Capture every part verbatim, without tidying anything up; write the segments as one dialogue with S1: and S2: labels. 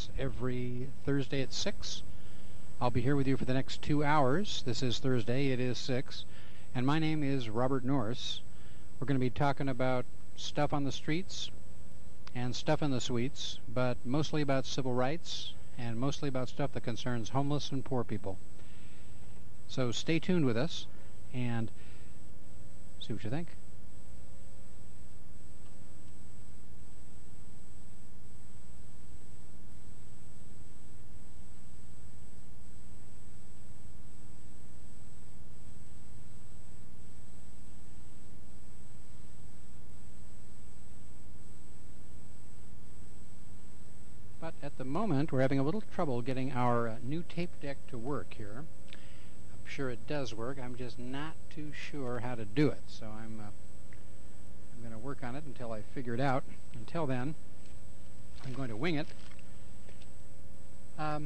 S1: That's every Thursday at six. I'll be here with you for the next two hours. This is Thursday. It is six. And my name is Robert Norris. We're going to be talking about stuff on the streets and stuff in the suites, but mostly about civil rights and mostly about stuff that concerns homeless and poor people. So stay tuned with us and see what you think. But at the moment, we're having a little trouble getting our uh, new tape deck to work here. I'm sure it does work. I'm just not too sure how to do it. So I'm, uh, I'm going to work on it until I figure it out. Until then, I'm going to wing it. Um,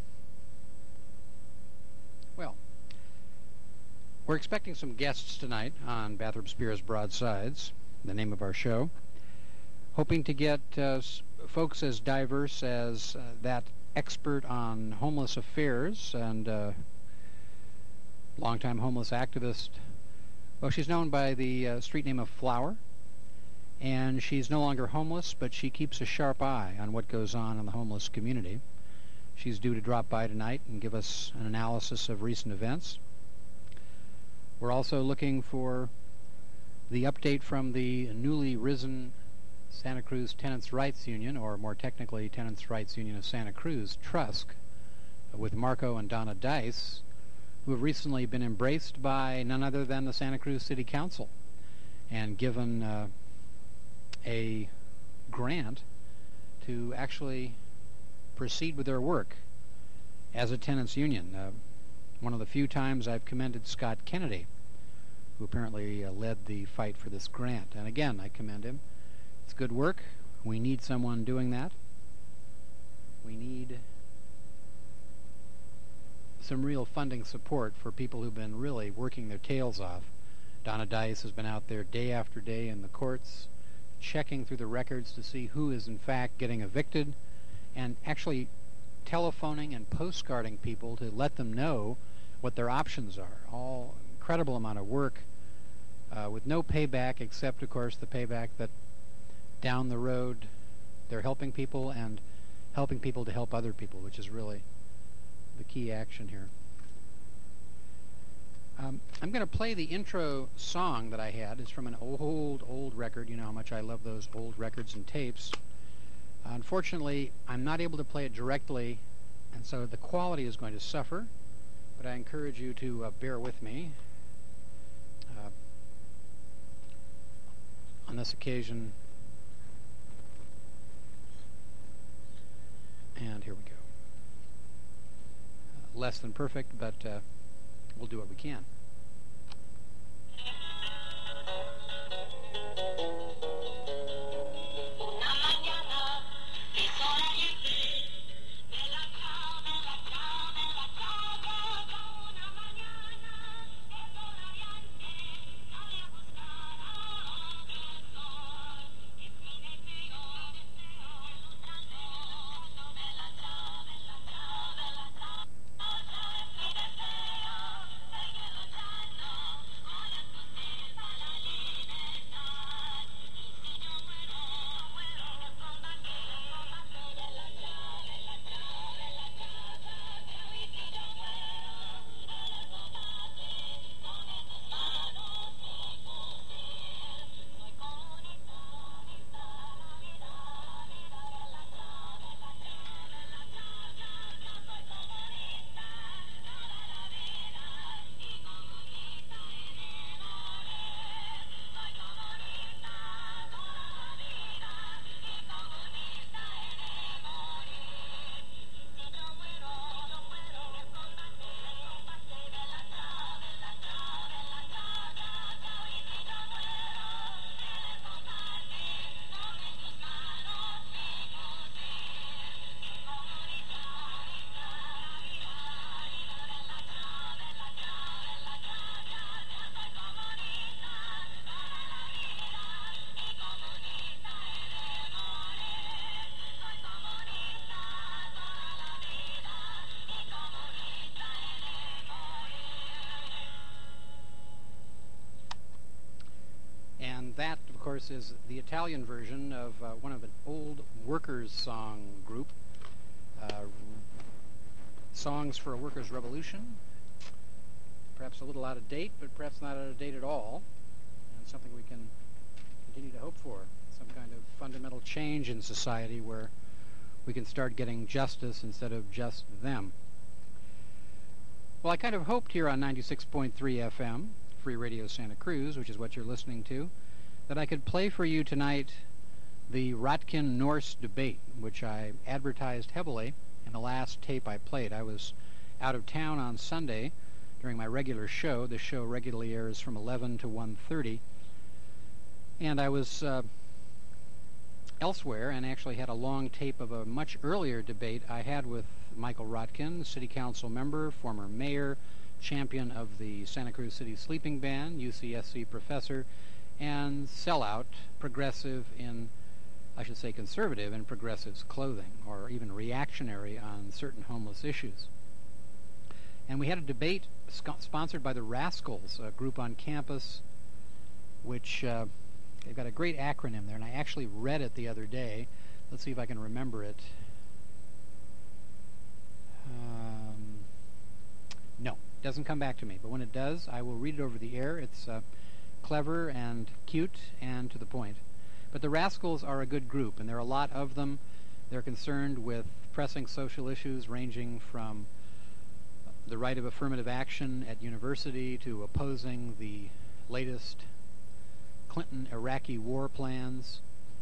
S1: well, we're expecting some guests tonight on Bathroom Spears Broadsides, the name of our show. Hoping to get uh, folks as diverse as uh, that expert on homeless affairs and uh, longtime homeless activist. Well, she's known by the uh, street name of Flower, and she's no longer homeless, but she keeps a sharp eye on what goes on in the homeless community. She's due to drop by tonight and give us an analysis of recent events. We're also looking for the update from the newly risen Santa Cruz Tenants' Rights Union, or more technically, Tenants' Rights Union of Santa Cruz, TRUSC, with Marco and Donna Dice, who have recently been embraced by none other than the Santa Cruz City Council and given uh, a grant to actually proceed with their work as a tenants union. Uh, one of the few times I've commended Scott Kennedy, who apparently uh, led the fight for this grant. And again, I commend him. It's good work. We need someone doing that. We need some real funding support for people who've been really working their tails off. Donna Dice has been out there day after day in the courts, checking through the records to see who is in fact getting evicted, and actually telephoning and postcarding people to let them know what their options are. All incredible amount of work uh, with no payback except, of course, the payback that down the road they're helping people and helping people to help other people, which is really the key action here. Um, I'm going to play the intro song that I had. It's from an old, old record. You know how much I love those old records and tapes. Uh, unfortunately, I'm not able to play it directly, and so the quality is going to suffer, but I encourage you to uh, bear with me. Uh, on this occasion, and here we go. Uh, less than perfect, but uh, we'll do what we can. course, is the Italian version of uh, one of an old workers' song group, uh, Songs for a Workers' Revolution. Perhaps a little out of date, but perhaps not out of date at all, and something we can continue to hope for, some kind of fundamental change in society where we can start getting justice instead of just them. Well, I kind of hoped here on ninety-six point three F M, Free Radio Santa Cruz, which is what you're listening to, that I could play for you tonight the Rotkin-Norse debate, which I advertised heavily in the last tape I played. I was out of town on Sunday during my regular show. The show regularly airs from eleven to one thirty, and I was uh, elsewhere and actually had a long tape of a much earlier debate I had with Michael Rotkin, city council member, former mayor, champion of the Santa Cruz City Sleeping Ban, U C S C professor, and sellout, progressive in, I should say conservative in progressives' clothing, or even reactionary on certain homeless issues. And we had a debate sc- sponsored by the Rascals, a group on campus, which uh, they've got a great acronym there, and I actually read it the other day. Let's see if I can remember it. Um, no, doesn't come back to me, but when it does, I will read it over the air. It's uh, clever and cute and to the point. But the Rascals are a good group, and there are a lot of them. They're concerned with pressing social issues ranging from the right of affirmative action at university to opposing the latest Clinton Iraqi war plans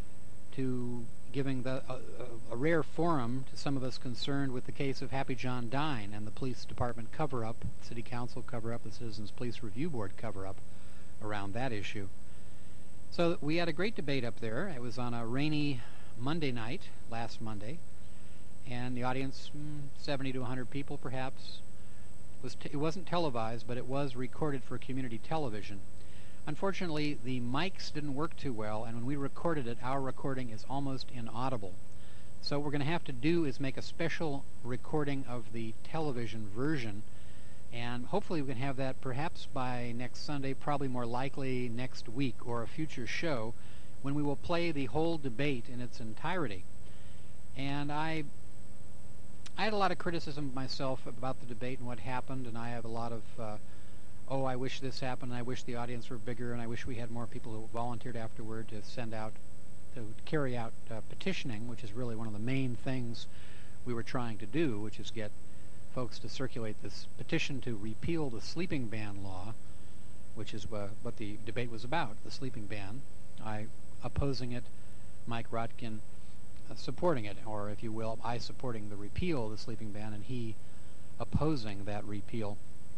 S1: to giving the, a, a rare forum to some of us concerned with the case of Happy John Dine and the police department cover-up, city council cover-up, the Citizens Police Review Board cover-up around that issue. So we had a great debate up there. It was on a rainy Monday night, last Monday, and the audience, mm, seventy to one hundred people perhaps. It, was t- it wasn't televised, but it was recorded for community television. Unfortunately, the mics didn't work too well, and when we recorded it, our recording is almost inaudible. So what we're going to have to do is make a special recording of the television version, and hopefully we can have that perhaps by next Sunday, probably more likely next week or a future show, when we will play the whole debate in its entirety. And I I had a lot of criticism of myself about the debate and what happened, and I have a lot of uh, oh, I wish this happened, and I wish the audience were bigger, and I wish we had more people who volunteered afterward to send out, to carry out uh, petitioning, which is really one of the main things we were trying to do, which is get folks to circulate this petition to repeal the sleeping ban law, which is uh, what the debate was about, the sleeping ban. I opposing it, Mike Rotkin uh, supporting it, or if you will, I supporting the repeal of the sleeping ban, and he opposing that repeal.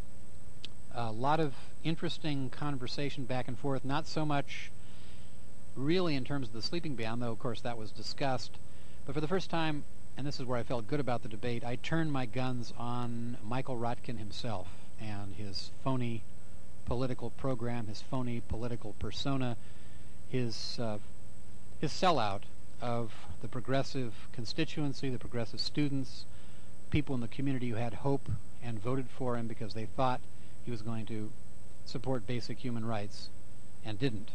S1: A lot of interesting conversation back and forth, not so much really in terms of the sleeping ban, though of course that was discussed, but for the first time, and this is where I felt good about the debate, I turned my guns on Michael Rotkin himself and his phony political program, his phony political persona, his uh, his sellout of the progressive constituency, the progressive students, people in the community who had hope and voted for him because they thought he was going to support basic human rights and didn't.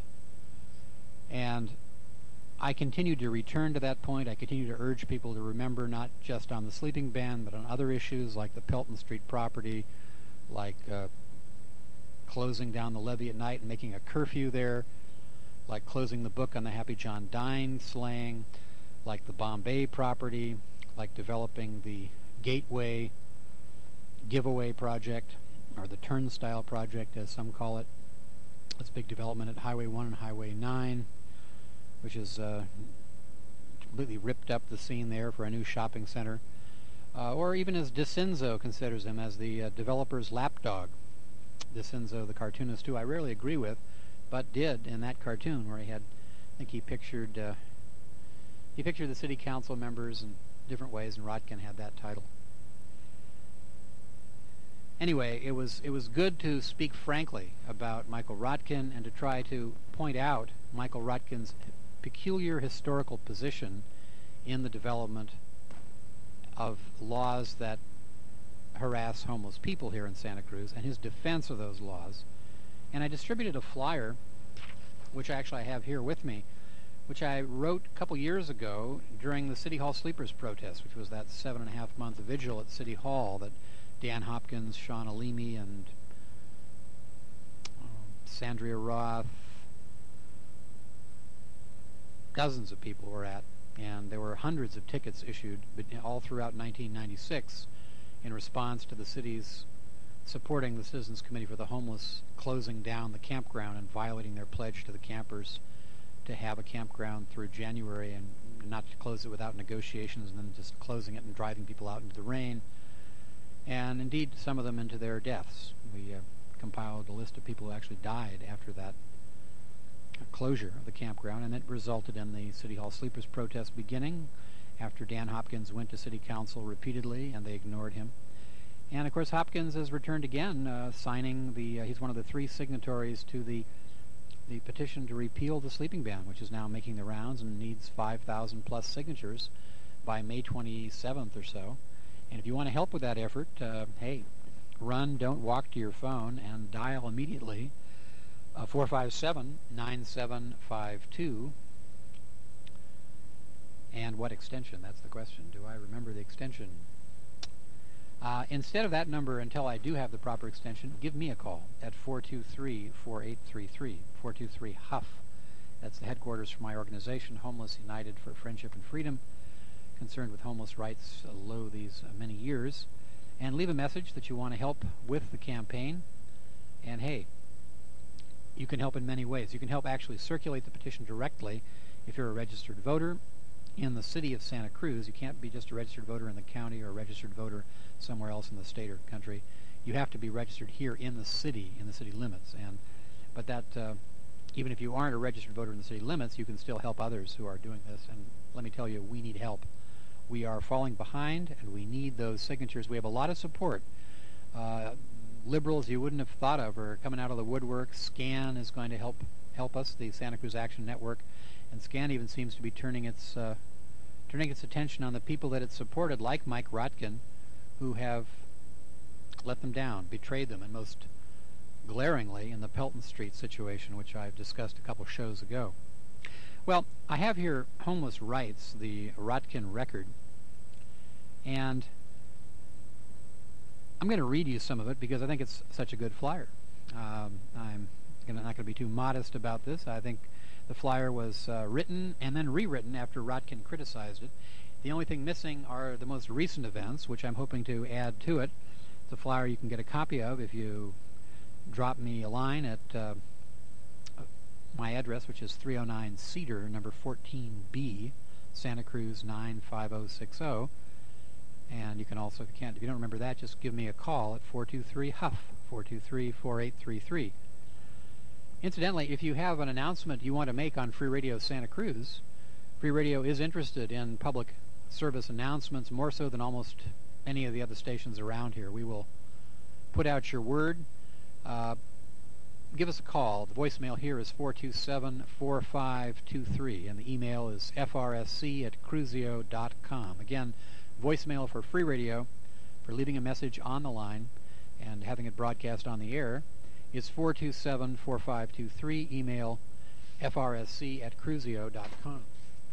S1: And I continue to return to that point. I continue to urge people to remember, not just on the sleeping ban, but on other issues like the Pelton Street property, like uh, closing down the levee at night and making a curfew there, like closing the book on the Happy John Dine slaying, like the Bombay property, like developing the Gateway giveaway project, or the Turnstile project as some call it. It's a big development at Highway one and Highway nine, which is uh, completely ripped up the scene there for a new shopping center. Uh, or even as DeCinzo considers him as the uh, developer's lapdog. DeCinzo, the cartoonist, who I rarely agree with, but did in that cartoon where he had, I think he pictured, uh, he pictured the city council members in different ways, and Rotkin had that title. Anyway, it was it was good to speak frankly about Michael Rotkin and to try to point out Michael Rotkin's peculiar historical position in the development of laws that harass homeless people here in Santa Cruz and his defense of those laws. And I distributed a flyer which actually I have here with me, which I wrote a couple years ago during the City Hall Sleepers protest, which was that seven and a half month vigil at City Hall that Dan Hopkins, Sean Alimi, and um, Sandria Roth, dozens of people were at, and there were hundreds of tickets issued all throughout nineteen ninety-six in response to the city's supporting the Citizens Committee for the Homeless closing down the campground and violating their pledge to the campers to have a campground through January and not to close it without negotiations and then just closing it and driving people out into the rain, and indeed some of them into their deaths. We uh, compiled a list of people who actually died after that closure of the campground, and it resulted in the City Hall Sleepers protest beginning after Dan Hopkins went to City Council repeatedly and they ignored him. And of course Hopkins has returned again, uh, signing the, uh, he's one of the three signatories to the the petition to repeal the sleeping ban, which is now making the rounds and needs five thousand plus signatures by May twenty-seventh or so. And if you want to help with that effort, uh, hey, run, don't walk to your phone, and dial immediately uh, four five seven, nine seven five two. And what extension? That's the question. Do I remember the extension? Uh, instead of that number, until I do have the proper extension, give me a call at four two three, four eight three three, four two three, H U F. That's the headquarters for my organization, Homeless United for Friendship and Freedom, concerned with homeless rights uh, lo these uh, many years. And leave a message that you want to help with the campaign. And hey, you can help in many ways. You can help actually circulate the petition directly if you're a registered voter in the city of Santa Cruz. You can't be just a registered voter in the county or a registered voter somewhere else in the state or country. You have to be registered here in the city, in the city limits. And but that uh, even if you aren't a registered voter in the city limits, you can still help others who are doing this. And let me tell you, we need help. We are falling behind, and we need those signatures. We have a lot of support. Uh, liberals you wouldn't have thought of are coming out of the woodwork. SCAN is going to help help us, the Santa Cruz Action Network. And SCAN even seems to be turning its uh, turning its attention on the people that it supported, like Mike Rotkin, who have let them down, betrayed them, and most glaringly in the Pelton Street situation, which I've discussed a couple shows ago. Well, I have here Homeless Rights, the Rotkin record, and I'm going to read you some of it because I think it's such a good flyer. Um, I'm gonna, not going to be too modest about this. I think the flyer was uh, written and then rewritten after Rotkin criticized it. The only thing missing are the most recent events, which I'm hoping to add to it. It's a flyer you can get a copy of if you drop me a line at uh, my address, which is three oh nine Cedar, number fourteen B, Santa Cruz nine five oh six oh. And you can also, if you can't, if you don't remember that, just give me a call at four two three H U F, four two three, four eight three three. Incidentally, if you have an announcement you want to make on Free Radio Santa Cruz, Free Radio is interested in public service announcements more so than almost any of the other stations around here. We will put out your word. Uh, give us a call. The voicemail here is four two seven, four five two three, and the email is f r s c at cruzio dot com. Again, voicemail for Free Radio, for leaving a message on the line and having it broadcast on the air, is four two seven, four five two three. Email f r s c at cruzio dot com.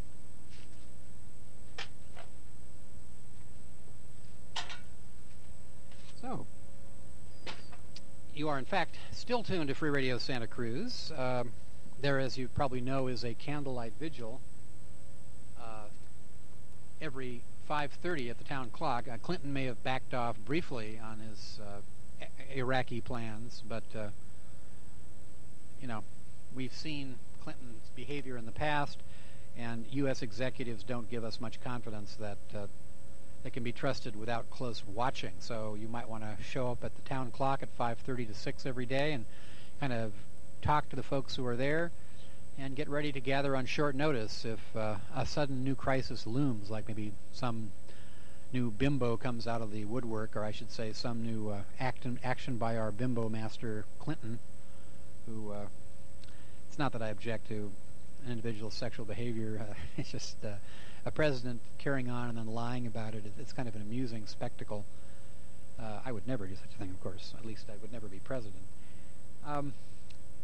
S1: So, you are in fact still tuned to Free Radio Santa Cruz. Uh, there, as you probably know, is a candlelight vigil uh, every five thirty at the town clock. Uh, Clinton may have backed off briefly on his uh, a- Iraqi plans, but uh, you know, we've seen Clinton's behavior in the past, and U S executives don't give us much confidence that uh, they can be trusted without close watching. So you might want to show up at the town clock at five thirty to six every day and kind of talk to the folks who are there and get ready to gather on short notice if uh, a sudden new crisis looms, like maybe some new bimbo comes out of the woodwork, or I should say some new uh, act action by our bimbo master Clinton, who, uh, it's not that I object to an individual's sexual behavior, uh, it's just uh, a president carrying on and then lying about it. It's kind of an amusing spectacle. Uh, I would never do such a thing, of course. At least I would never be president. Um,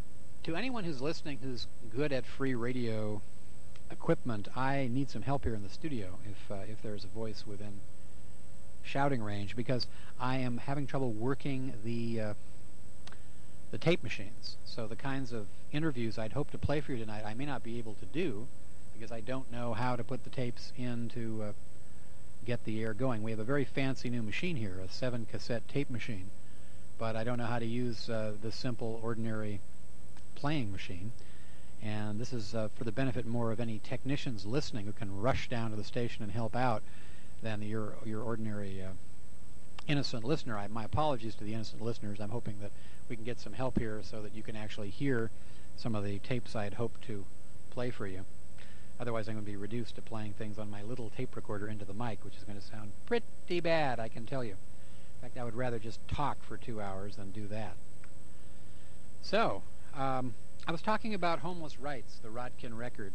S1: to anyone who's listening who's good at free radio equipment, I need some help here in the studio if uh, if there's a voice within shouting range, because I am having trouble working the uh, the tape machines. So the kinds of interviews I'd hope to play for you tonight, I may not be able to do because I don't know how to put the tapes in to uh, get the air going. We have a very fancy new machine here, a seven cassette tape machine, but I don't know how to use uh, the simple, ordinary playing machine. And this is uh, for the benefit more of any technicians listening who can rush down to the station and help out than the, your your ordinary uh, innocent listener. I, my apologies to the innocent listeners. I'm hoping that we can get some help here so that you can actually hear some of the tapes I had hoped to play for you. Otherwise, I'm going to be reduced to playing things on my little tape recorder into the mic, which is going to sound pretty bad, I can tell you. In fact, I would rather just talk for two hours than do that. So, um, I was talking about Homeless Rights, the Rotkin record.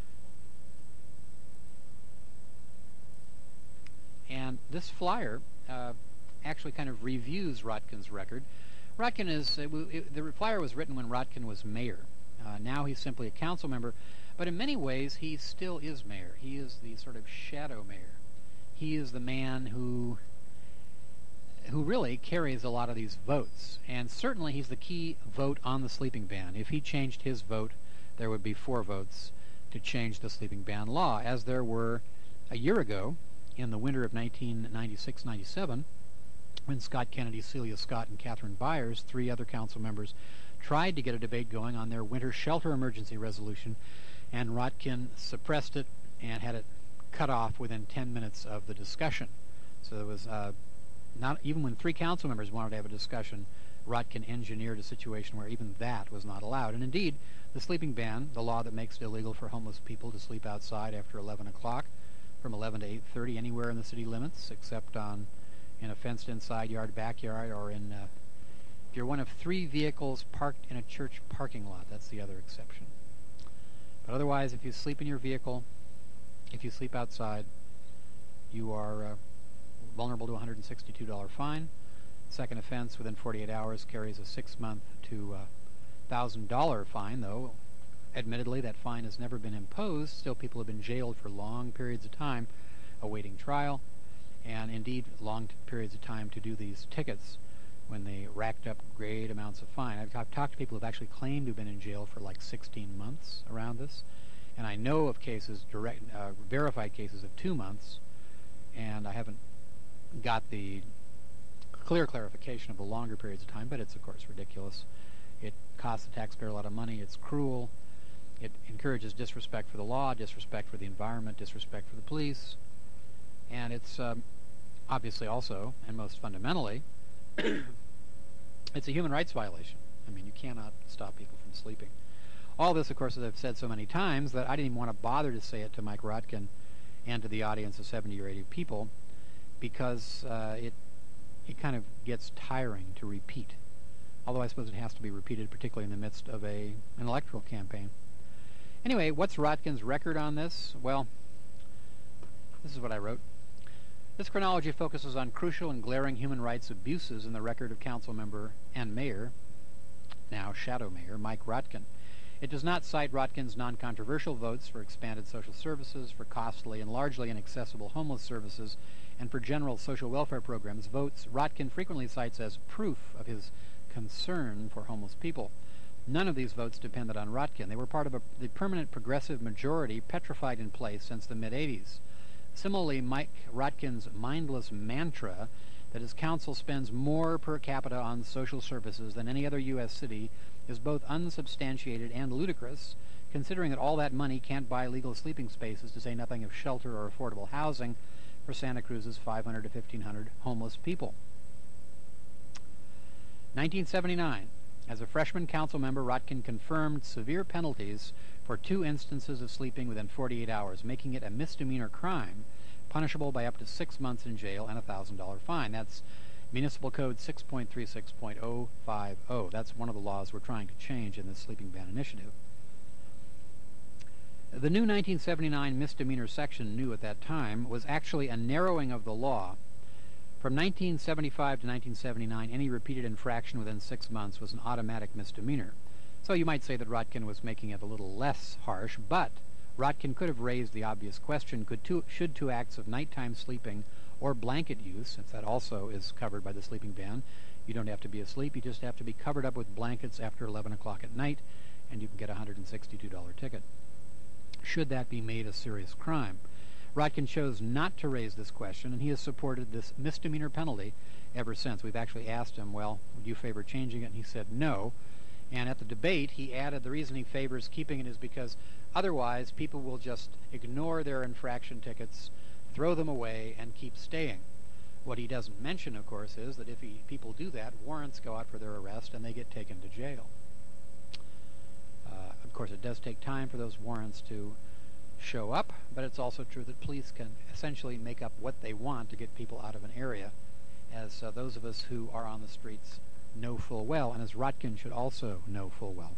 S1: And this flyer uh, actually kind of reviews Rotkin's record. Rotkin is, it, it, the flyer was written when Rotkin was mayor. Uh, now he's simply a council member, but in many ways he still is mayor. He is the sort of shadow mayor. He is the man who who really carries a lot of these votes, and certainly he's the key vote on the sleeping ban. If he changed his vote, there would be four votes to change the sleeping ban law, as there were a year ago in the winter of nineteen ninety-six ninety-seven, when Scott Kennedy, Celia Scott, and Catherine Byers, three other council members, tried to get a debate going on their winter shelter emergency resolution, and Rotkin suppressed it and had it cut off within ten minutes of the discussion. So there was, uh, not even when three council members wanted to have a discussion, Rotkin engineered a situation where even that was not allowed. And indeed, the sleeping ban, the law that makes it illegal for homeless people to sleep outside after eleven o'clock, from eleven to eight thirty, anywhere in the city limits, except on in a fenced-in side yard, backyard, or in uh, if you're one of three vehicles parked in a church parking lot. That's the other exception. But otherwise, if you sleep in your vehicle, if you sleep outside, you are uh, vulnerable to a one hundred sixty-two dollars fine. Second offense within forty-eight hours carries a six-month to uh, one thousand dollars fine, though admittedly that fine has never been imposed. Still, people have been jailed for long periods of time awaiting trial, and indeed long t- periods of time to do these tickets when they racked up great amounts of fine. I've, I've talked to people who have actually claimed to have been in jail for like sixteen months around this, and I know of cases, direct, uh, verified cases of two months, and I haven't got the clear clarification of the longer periods of time, but it's of course ridiculous. It costs the taxpayer a lot of money. It's cruel. It encourages disrespect for the law, disrespect for the environment, disrespect for the police, and it's um, obviously also, and most fundamentally, it's a human rights violation. I mean, you cannot stop people from sleeping. All this, of course, as I've said so many times, that I didn't even want to bother to say it to Mike Rotkin and to the audience of seventy or eighty people, because uh, it it kind of gets tiring to repeat. Although I suppose it has to be repeated, particularly in the midst of a an electoral campaign. Anyway, what's Rotkin's record on this? Well, this is what I wrote. This chronology focuses on crucial and glaring human rights abuses in the record of council member and mayor, now shadow mayor, Mike Rotkin. It does not cite Rotkin's non-controversial votes for expanded social services, for costly and largely inaccessible homeless services, and for general social welfare programs, votes Rotkin frequently cites as proof of his concern for homeless people. None of these votes depended on Rotkin. They were part of a, the permanent progressive majority petrified in place since the mid-eighties. Similarly, Mike Rotkin's mindless mantra that his council spends more per capita on social services than any other U S city is both unsubstantiated and ludicrous, considering that all that money can't buy legal sleeping spaces, to say nothing of shelter or affordable housing for Santa Cruz's five hundred to fifteen hundred homeless people. nineteen seventy-nine. As a freshman council member, Rotkin confirmed severe penalties for two instances of sleeping within forty-eight hours, making it a misdemeanor crime, punishable by up to six months in jail and a one thousand dollars fine. That's Municipal Code six point three six point oh five oh. That's one of the laws we're trying to change in this sleeping ban initiative. The new nineteen seventy-nine misdemeanor section, new at that time, was actually a narrowing of the law. From nineteen seventy-five to nineteen seventy-nine, any repeated infraction within six months was an automatic misdemeanor. So you might say that Rotkin was making it a little less harsh, but Rotkin could have raised the obvious question, could two, should two acts of nighttime sleeping or blanket use, since that also is covered by the sleeping ban, you don't have to be asleep, you just have to be covered up with blankets after eleven o'clock at night, and you can get a one hundred sixty-two dollars ticket. Should that be made a serious crime? Rotkin chose not to raise this question, and he has supported this misdemeanor penalty ever since. We've actually asked him, well, would you favor changing it? And he said no. And at the debate, he added the reason he favors keeping it is because otherwise people will just ignore their infraction tickets, throw them away, and keep staying. What he doesn't mention, of course, is that if he, people do that, warrants go out for their arrest and they get taken to jail. Uh, of course, it does take time for those warrants to show up, but it's also true that police can essentially make up what they want to get people out of an area, as uh, those of us who are on the streets know full well, and as Rotkin should also know full well.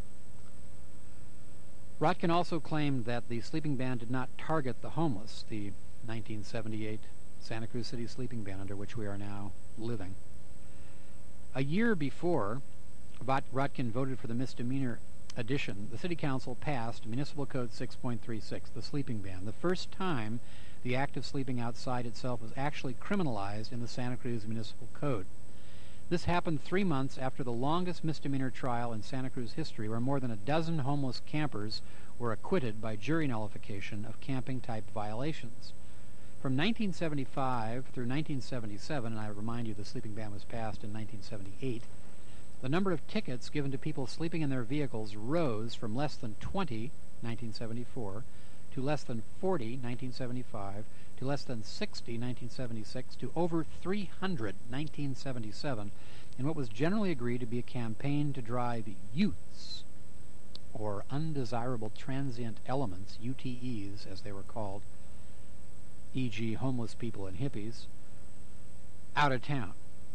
S1: Rotkin also claimed that the sleeping ban did not target the homeless, the nineteen seventy-eight Santa Cruz City sleeping ban under which we are now living. A year before Rotkin voted for the misdemeanor addition, the City Council passed Municipal Code six point three six, the sleeping ban, the first time the act of sleeping outside itself was actually criminalized in the Santa Cruz Municipal Code. This happened three months after the longest misdemeanor trial in Santa Cruz history, where more than a dozen homeless campers were acquitted by jury nullification of camping-type violations. From nineteen seventy-five through nineteen seventy-seven, and I remind you the sleeping ban was passed in nineteen seventy-eight, the number of tickets given to people sleeping in their vehicles rose from less than twenty, nineteen seventy-four, to less than forty, nineteen seventy-five, to less than sixty, nineteen seventy-six, to over three hundred, nineteen seventy-seven, in what was generally agreed to be a campaign to drive youths, or undesirable transient elements, U T Es as they were called, for example homeless people and hippies, out of town.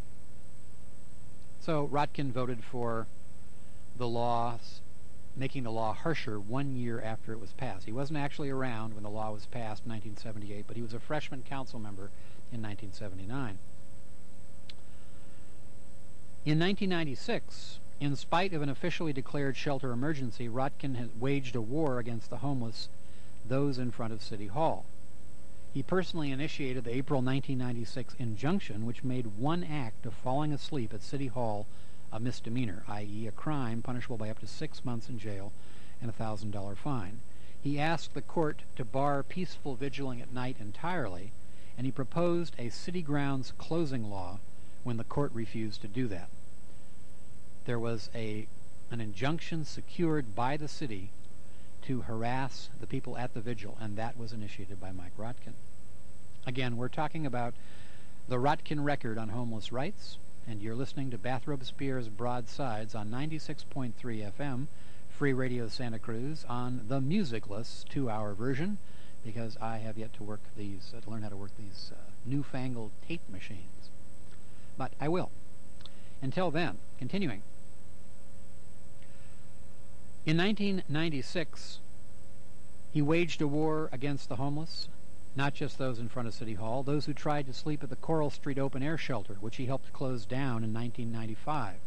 S1: So Rotkin voted for the law, making the law harsher one year after it was passed. He wasn't actually around when the law was passed in nineteen seventy-eight, but he was a freshman council member in nineteen seventy-nine. In nineteen ninety-six, in spite of an officially declared shelter emergency, Rotkin had waged a war against the homeless, those in front of City Hall. He personally initiated the April nineteen ninety-six injunction, which made one act of falling asleep at City Hall a misdemeanor, that is a crime punishable by up to six months in jail and a one thousand dollars fine. He asked the court to bar peaceful vigiling at night entirely, and he proposed a city grounds closing law when the court refused to do that. There was a an injunction secured by the city to harass the people at the vigil, and that was initiated by Mike Rotkin. Again, we're talking about the Rotkin record on homeless rights, and you're listening to Bathrobe Spears Broadsides on ninety-six point three F M, Free Radio Santa Cruz, on the musicless two-hour version, because I have yet to work these, uh, to learn how to work these uh, newfangled tape machines. But I will. Until then, continuing. In nineteen ninety-six, he waged a war against the homeless, not just those in front of City Hall, those who tried to sleep at the Coral Street Open Air Shelter, which he helped close down in nineteen ninety-five.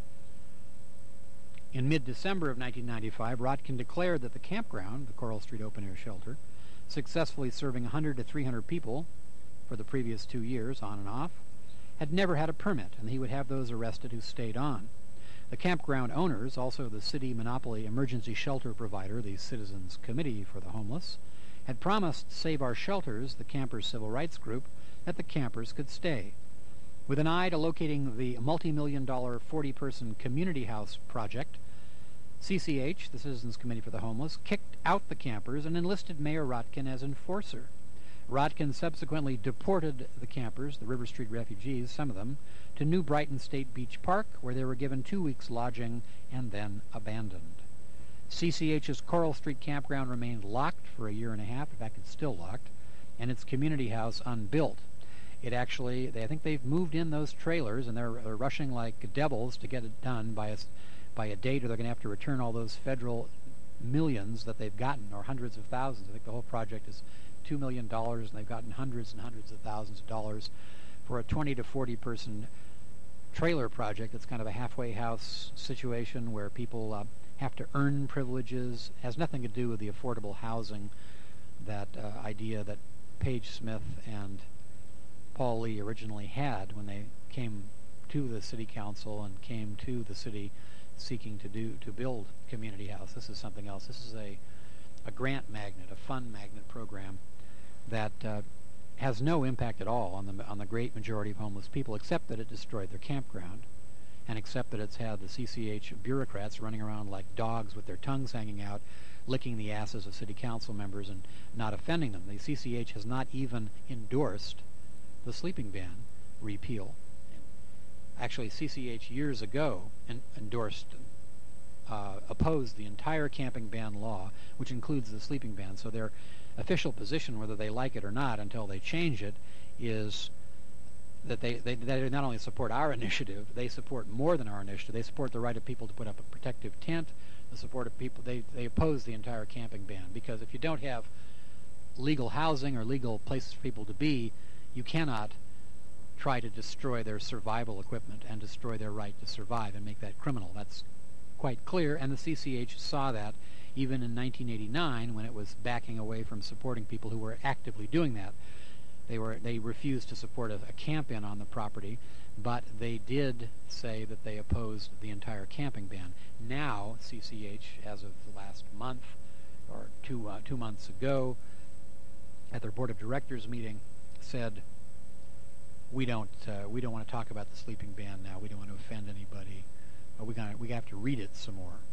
S1: In mid-December of nineteen ninety-five, Rotkin declared that the campground, the Coral Street Open Air Shelter, successfully serving one hundred to three hundred people for the previous two years, on and off, had never had a permit, and he would have those arrested who stayed on. The campground owners, also the city monopoly emergency shelter provider, the Citizens Committee for the Homeless, had promised Save Our Shelters, the campers' civil rights group, that the campers could stay. With an eye to locating the multi-million dollar forty-person community house project, C C H, the Citizens Committee for the Homeless, kicked out the campers and enlisted Mayor Rotkin as enforcer. Rotkin subsequently deported the campers, the River Street refugees, some of them, to New Brighton State Beach Park, where they were given two weeks' lodging and then abandoned. C C H's Coral Street campground remained locked for a year and a half, in fact it's still locked, and its community house unbuilt. It actually, they, I think they've moved in those trailers, and they're, they're rushing like devils to get it done by a, by a date, or they're going to have to return all those federal millions that they've gotten, or hundreds of thousands. I think the whole project is two million dollars, and they've gotten hundreds and hundreds of thousands of dollars for a twenty to forty person trailer project. It's kind of a halfway house situation where people uh, have to earn privileges. It has nothing to do with the affordable housing, that uh, idea that Page Smith and Paul Lee originally had when they came to the city council and came to the city seeking to do to build community house. This is something else. This is a a grant magnet, a fund magnet program that uh, has no impact at all on the on the great majority of homeless people, except that it destroyed their campground, and except that it's had the C C H bureaucrats running around like dogs with their tongues hanging out, licking the asses of city council members and not offending them. The C C H has not even endorsed the sleeping ban repeal. Actually, C C H years ago en- endorsed, uh, opposed the entire camping ban law, which includes the sleeping ban. So their official position, whether they like it or not, until they change it, is that they, they, they not only support our initiative, they support more than our initiative. They support the right of people to put up a protective tent, the support of people. They, they oppose the entire camping ban, because if you don't have legal housing or legal places for people to be, you cannot try to destroy their survival equipment and destroy their right to survive and make that criminal. That's quite clear, and the C C H saw that even in nineteen eighty-nine when it was backing away from supporting people who were actively doing that. They were they refused to support a, a camp-in on the property, but they did say that they opposed the entire camping ban. Now, C C H, as of the last month or two uh, two months ago, at their board of directors meeting, said, we don't uh, we don't want to talk about the sleeping ban now. We don't want to offend anybody. But we got we have to read it some more.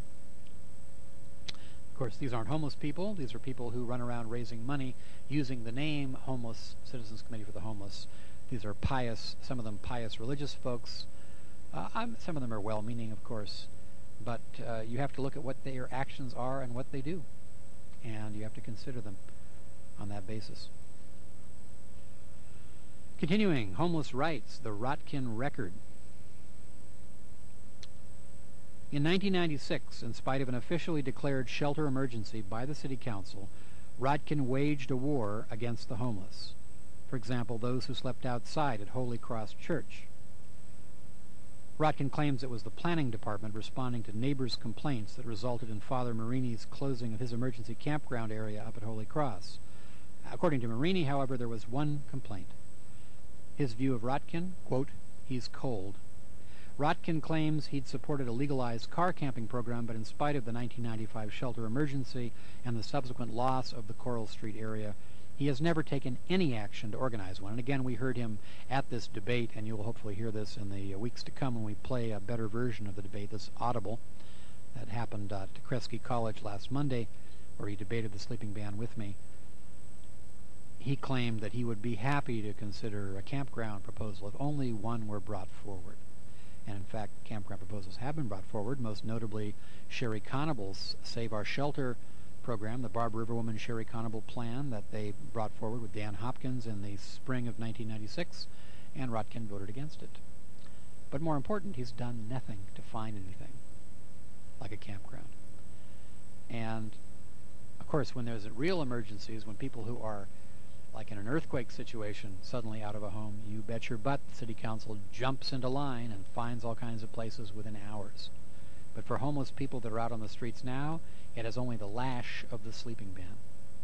S1: Of course, these aren't homeless people. These are people who run around raising money using the name Homeless Citizens Committee for the Homeless. These are pious, some of them pious religious folks. Uh, I'm, some of them are well-meaning, of course, but uh, you have to look at what their actions are and what they do, and you have to consider them on that basis. Continuing, homeless rights, the Rotkin Record. In nineteen ninety-six, in spite of an officially declared shelter emergency by the City Council, Rotkin waged a war against the homeless. For example, those who slept outside at Holy Cross Church. Rotkin claims it was the planning department responding to neighbors' complaints that resulted in Father Marini's closing of his emergency campground area up at Holy Cross. According to Marini, however, there was one complaint. His view of Rotkin, quote, he's cold. Rotkin claims he'd supported a legalized car camping program, but in spite of the nineteen ninety-five shelter emergency and the subsequent loss of the Coral Street area, he has never taken any action to organize one. And again, we heard him at this debate, and you'll hopefully hear this in the weeks to come when we play a better version of the debate that's audible. That happened uh, at Kresge College last Monday, where he debated the sleeping ban with me. He claimed that he would be happy to consider a campground proposal if only one were brought forward. And in fact, campground proposals have been brought forward, most notably Sherry Conable's Save Our Shelter program, the Barb River Woman Sherry Conable plan that they brought forward with Dan Hopkins in the spring of nineteen ninety-six, and Rotkin voted against it. But more important, he's done nothing to find anything like a campground. And, of course, when there's real emergencies, when people who are like in an earthquake situation, suddenly out of a home, you bet your butt the City Council jumps into line and finds all kinds of places within hours. But for homeless people that are out on the streets now, it has only the lash of the sleeping ban.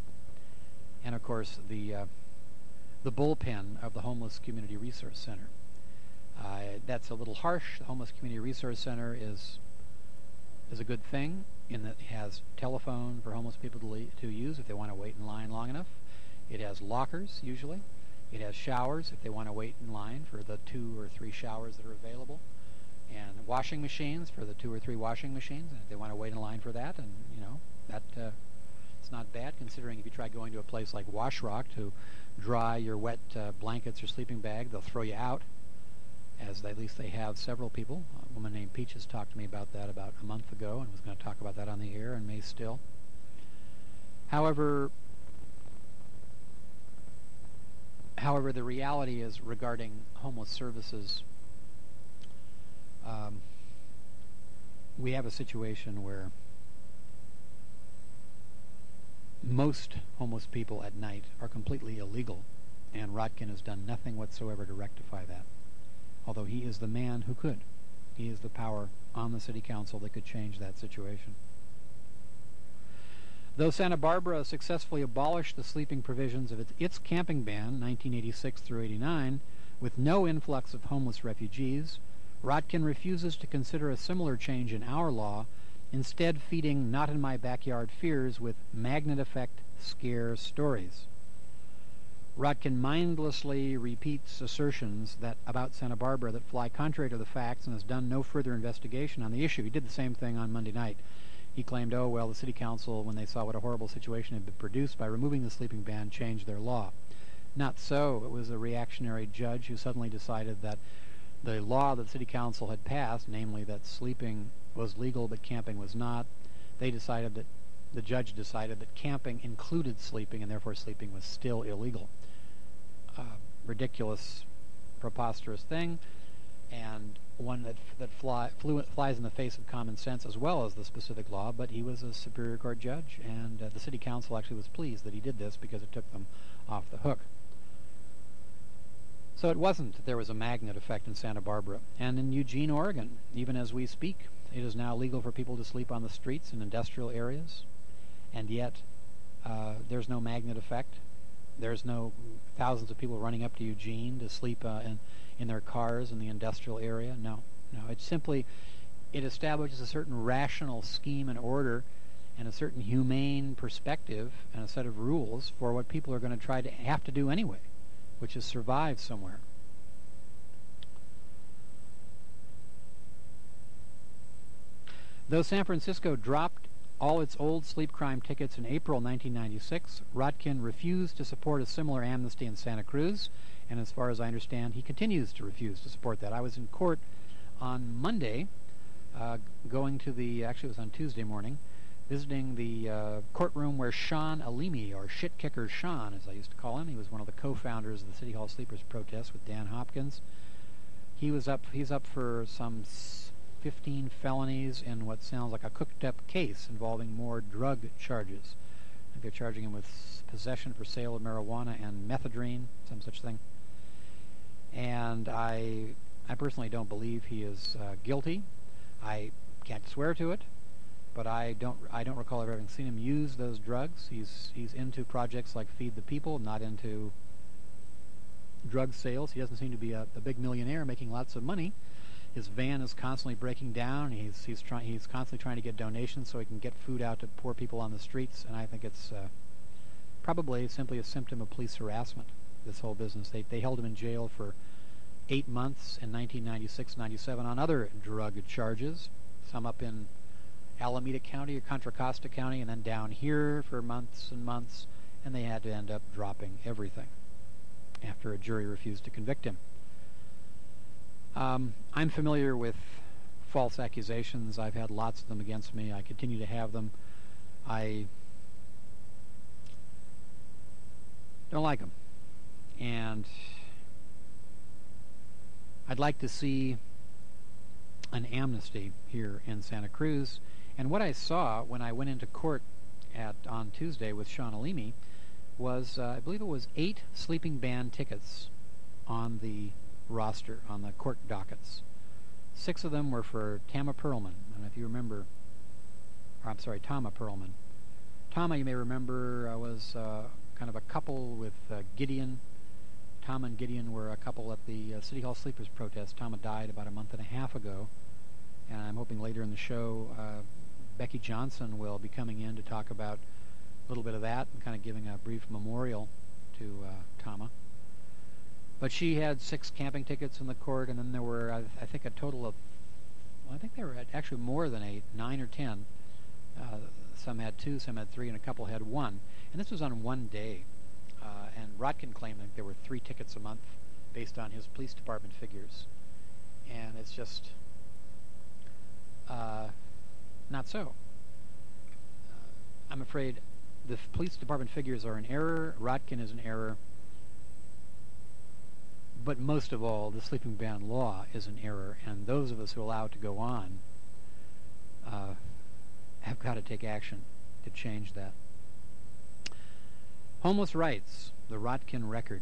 S1: And of course, the uh, the bullpen of the Homeless Community Resource Center. Uh, that's a little harsh. The Homeless Community Resource Center is is a good thing in that it has telephone for homeless people to, le- to use if they want to wait in line long enough. It has lockers, usually. It has showers if they want to wait in line for the two or three showers that are available. And washing machines for the two or three washing machines, and if they want to wait in line for that. And, you know, that uh, it's not bad, considering if you try going to a place like Wash Rock to dry your wet uh, blankets or sleeping bag, they'll throw you out, as they, at least they have several people. A woman named Peaches talked to me about that about a month ago and was going to talk about that on the air and may still. However, However, the reality is regarding homeless services, um, we have a situation where most homeless people at night are completely illegal, and Rotkin has done nothing whatsoever to rectify that, although he is the man who could. He is the power on the City Council that could change that situation. Though Santa Barbara successfully abolished the sleeping provisions of its, its camping ban, nineteen eighty-six through eighty-nine, with no influx of homeless refugees, Rotkin refuses to consider a similar change in our law, instead feeding not-in-my-backyard fears with magnet effect scare stories. Rotkin mindlessly repeats assertions that about Santa Barbara that fly contrary to the facts and has done no further investigation on the issue. He did the same thing on Monday night. He claimed, oh, well, the city council, when they saw what a horrible situation had been produced by removing the sleeping ban, changed their law. Not so. It was a reactionary judge who suddenly decided that the law that the city council had passed, namely that sleeping was legal but camping was not, they decided that, the judge decided that camping included sleeping and therefore sleeping was still illegal. Uh, ridiculous, preposterous thing, and one that that fly, flew, flies in the face of common sense as well as the specific law, but he was a Superior Court judge, and uh, the city council actually was pleased that he did this because it took them off the hook. So it wasn't that there was a magnet effect in Santa Barbara. And in Eugene, Oregon, even as we speak, it is now legal for people to sleep on the streets in industrial areas, and yet uh, there's no magnet effect. There's no thousands of people running up to Eugene to sleep uh, in, in their cars in the industrial area. No, no. It simply, it establishes a certain rational scheme and order and a certain humane perspective and a set of rules for what people are going to try to have to do anyway, which is survive somewhere. Though San Francisco dropped all its old sleep crime tickets in April nineteen ninety-six, Rotkin refused to support a similar amnesty in Santa Cruz, and as far as I understand, he continues to refuse to support that. I was in court on Monday, uh, going to the, actually it was on Tuesday morning, visiting the uh, courtroom where Sean Alimi, or Shit Kicker Sean, as I used to call him, he was one of the co-founders of the City Hall Sleepers protest with Dan Hopkins. He was up, he's up for some fifteen felonies in what sounds like a cooked-up case involving more drug charges. I think they're charging him with possession for sale of marijuana and methadone, some such thing. And I, I personally don't believe he is uh, guilty. I can't swear to it, but I don't, I don't recall ever having seen him use those drugs. He's, he's into projects like Feed the People, not into drug sales. He doesn't seem to be a, a big millionaire making lots of money. His van is constantly breaking down. He's he's trying he's constantly trying to get donations so he can get food out to poor people on the streets. And I think it's uh, probably simply a symptom of police harassment. This whole business. They they held him in jail for eight months in nineteen ninety-six ninety-seven on other drug charges. Some up in Alameda County or Contra Costa County, and then down here for months and months. And they had to end up dropping everything after a jury refused to convict him. Um, I'm familiar with false accusations. I've had lots of them against me. I continue to have them. I don't like them. And I'd like to see an amnesty here in Santa Cruz. And what I saw when I went into court at on Tuesday with Sean Alimi was, uh, I believe it was eight sleeping ban tickets on the roster, on the court dockets. Six of them were for Tama Perlman. I don't know if you remember, or I'm sorry, Tama Perlman. Tama, you may remember, uh, was uh, kind of a couple with uh, Gideon. Tama and Gideon were a couple at the uh, City Hall Sleepers protest. Tama died about a month and a half ago, and I'm hoping later in the show uh, Becky Johnson will be coming in to talk about a little bit of that and kind of giving a brief memorial to uh, Tama. But she had six camping tickets in the court, and then there were, I, I think, a total of, well, I think there were actually more than eight, nine or ten. Uh, some had two, some had three, and a couple had one. And this was on one day. Uh, and Rotkin claimed that there were three tickets a month based on his police department figures. And it's just uh, not so. Uh, I'm afraid the f- police department figures are in error. Rotkin is in error. But most of all, the sleeping ban law is an error, and those of us who allow it to go on uh, have got to take action to change that. Homeless rights, the Rotkin record.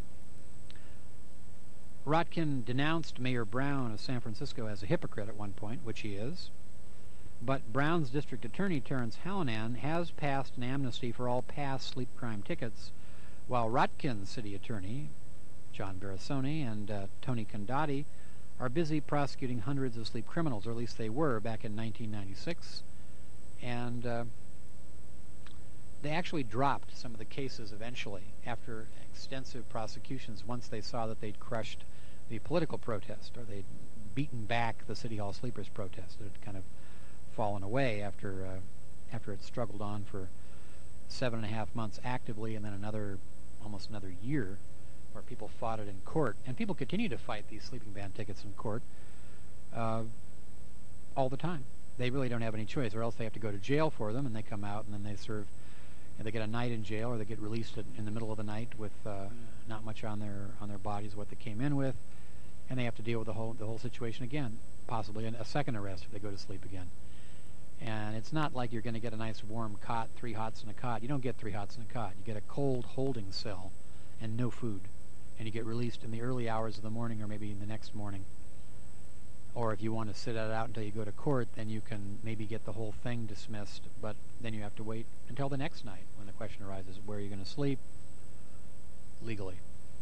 S1: Rotkin denounced Mayor Brown of San Francisco as a hypocrite at one point, which he is. But Brown's district attorney, Terrence Hallinan, has passed an amnesty for all past sleep crime tickets, while Rotkin's city attorney, John Barasoni, and uh, Tony Condotti are busy prosecuting hundreds of sleep criminals, or at least they were back in nineteen ninety-six. And uh, they actually dropped some of the cases eventually after extensive prosecutions once they saw that they'd crushed the political protest, or they'd beaten back the City Hall Sleepers protest. It had kind of fallen away after uh, after it struggled on for seven and a half months actively, and then another almost another year where people fought it in court. And people continue to fight these sleeping ban tickets in court uh, all the time. They really don't have any choice, or else they have to go to jail for them, and they come out and then they serve, and they get a night in jail, or they get released in the middle of the night with uh, not much on their on their bodies what they came in with, and they have to deal with the whole the whole situation again, possibly a second arrest if they go to sleep again. And it's not like you're going to get a nice warm cot, three hots in a cot. You don't get three hots in a cot. You get a cold holding cell and no food, and you get released in the early hours of the morning, or maybe in the next morning. Or if you want to sit it out until you go to court, then you can maybe get the whole thing dismissed, but then you have to wait until the next night when the question arises, where are you going to sleep legally?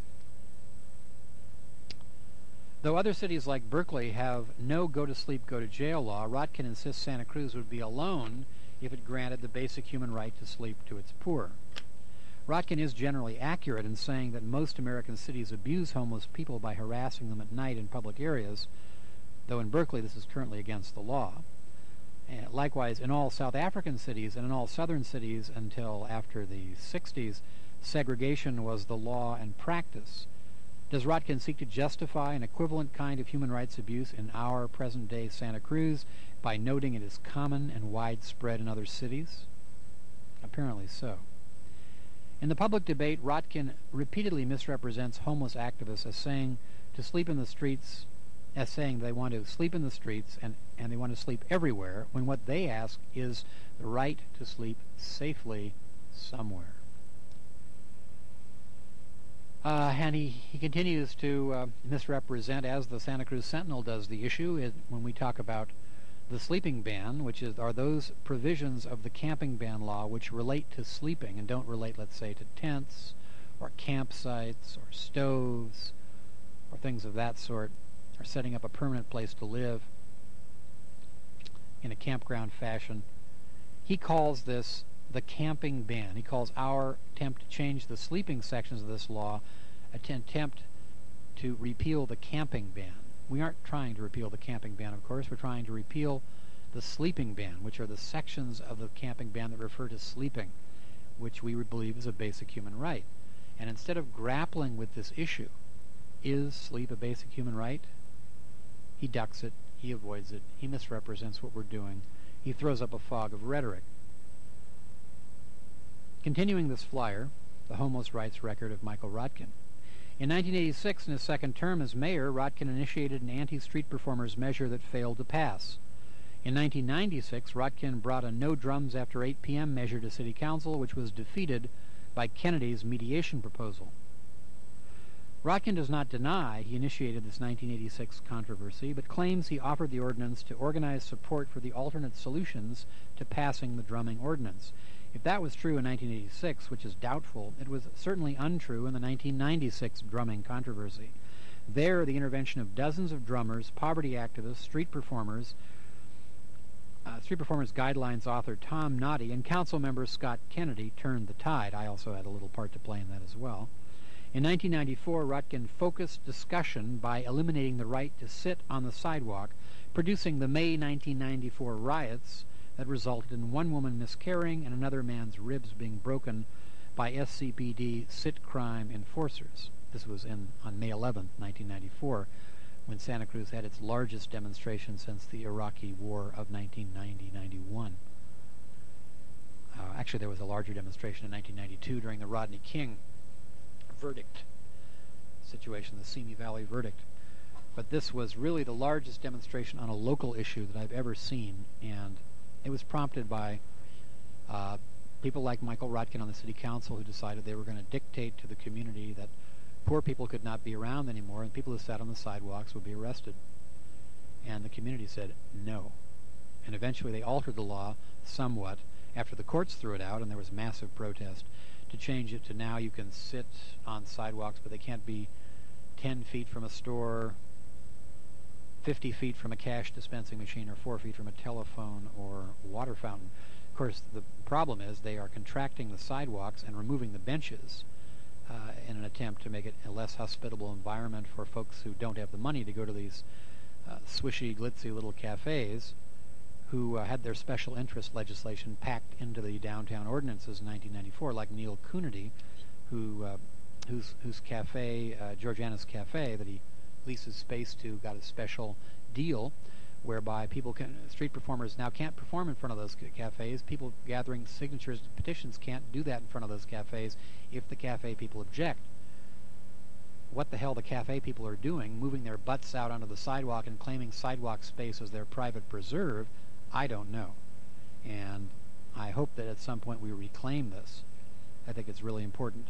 S1: Though other cities like Berkeley have no go-to-sleep, go-to-jail law, Rotkin insists Santa Cruz would be alone if it granted the basic human right to sleep to its poor. Rotkin is generally accurate in saying that most American cities abuse homeless people by harassing them at night in public areas, though in Berkeley this is currently against the law. And likewise, in all South African cities and in all southern cities until after the sixties, segregation was the law and practice. Does Rotkin seek to justify an equivalent kind of human rights abuse in our present-day Santa Cruz by noting it is common and widespread in other cities? Apparently so. In the public debate, Rotkin repeatedly misrepresents homeless activists as saying to sleep in the streets, as saying they want to sleep in the streets and, and they want to sleep everywhere, when what they ask is the right to sleep safely somewhere. Uh, and he, he continues to uh, misrepresent, as the Santa Cruz Sentinel does, the issue is when we talk about the sleeping ban, which is are those provisions of the camping ban law which relate to sleeping and don't relate, let's say, to tents or campsites or stoves or things of that sort, or setting up a permanent place to live in a campground fashion. He calls this the camping ban. He calls our attempt to change the sleeping sections of this law an attempt to repeal the camping ban. We aren't trying to repeal the camping ban, of course. We're trying to repeal the sleeping ban, which are the sections of the camping ban that refer to sleeping, which we believe is a basic human right. And instead of grappling with this issue, is sleep a basic human right? He ducks it, he avoids it, he misrepresents what we're doing, he throws up a fog of rhetoric. Continuing this flyer, the homeless rights record of Michael Rotkin. In nineteen eighty-six, in his second term as mayor, Rotkin initiated an anti-street performers measure that failed to pass. In nineteen ninety-six, Rotkin brought a no drums after eight p.m. measure to City Council, which was defeated by Kennedy's mediation proposal. Rotkin does not deny he initiated this nineteen eighty-six controversy, but claims he offered the ordinance to organize support for the alternate solutions to passing the drumming ordinance. If that was true in nineteen eighty-six, which is doubtful, it was certainly untrue in the nineteen ninety-six drumming controversy. There, the intervention of dozens of drummers, poverty activists, street performers, uh, Street Performers Guidelines author Tom Noddy, and council member Scott Kennedy turned the tide. I also had a little part to play in that as well. In nineteen ninety-four, Rotkin focused discussion by eliminating the right to sit on the sidewalk, producing the May nineteen ninety-four riots that resulted in one woman miscarrying and another man's ribs being broken by S C P D sit crime enforcers. This was in on May eleventh, nineteen ninety-four, when Santa Cruz had its largest demonstration since the Iraqi War of nineteen ninety to ninety-one. Uh, actually, there was a larger demonstration in nineteen ninety-two during the Rodney King verdict situation, the Simi Valley verdict. But this was really the largest demonstration on a local issue that I've ever seen, and it was prompted by uh, people like Michael Rotkin on the city council who decided they were going to dictate to the community that poor people could not be around anymore, and people who sat on the sidewalks would be arrested. And the community said no. And eventually they altered the law somewhat after the courts threw it out, and there was massive protest, to change it to now you can sit on sidewalks, but they can't be ten feet from a store, fifty feet from a cash dispensing machine, or four feet from a telephone or water fountain. Of course, the problem is they are contracting the sidewalks and removing the benches uh, in an attempt to make it a less hospitable environment for folks who don't have the money to go to these uh, swishy, glitzy little cafes, who uh, had their special interest legislation packed into the downtown ordinances in nineteen ninety-four, like Neil Coonerty, who uh, whose whose cafe, uh, Georgiana's Cafe, that he leases space to, got a special deal whereby people can, street performers now can't perform in front of those cafes. People gathering signatures, petitions can't do that in front of those cafes if the cafe people object. What the hell the cafe people are doing, moving their butts out onto the sidewalk and claiming sidewalk space as their private preserve, I don't know. And I hope that at some point we reclaim this. I think it's really important.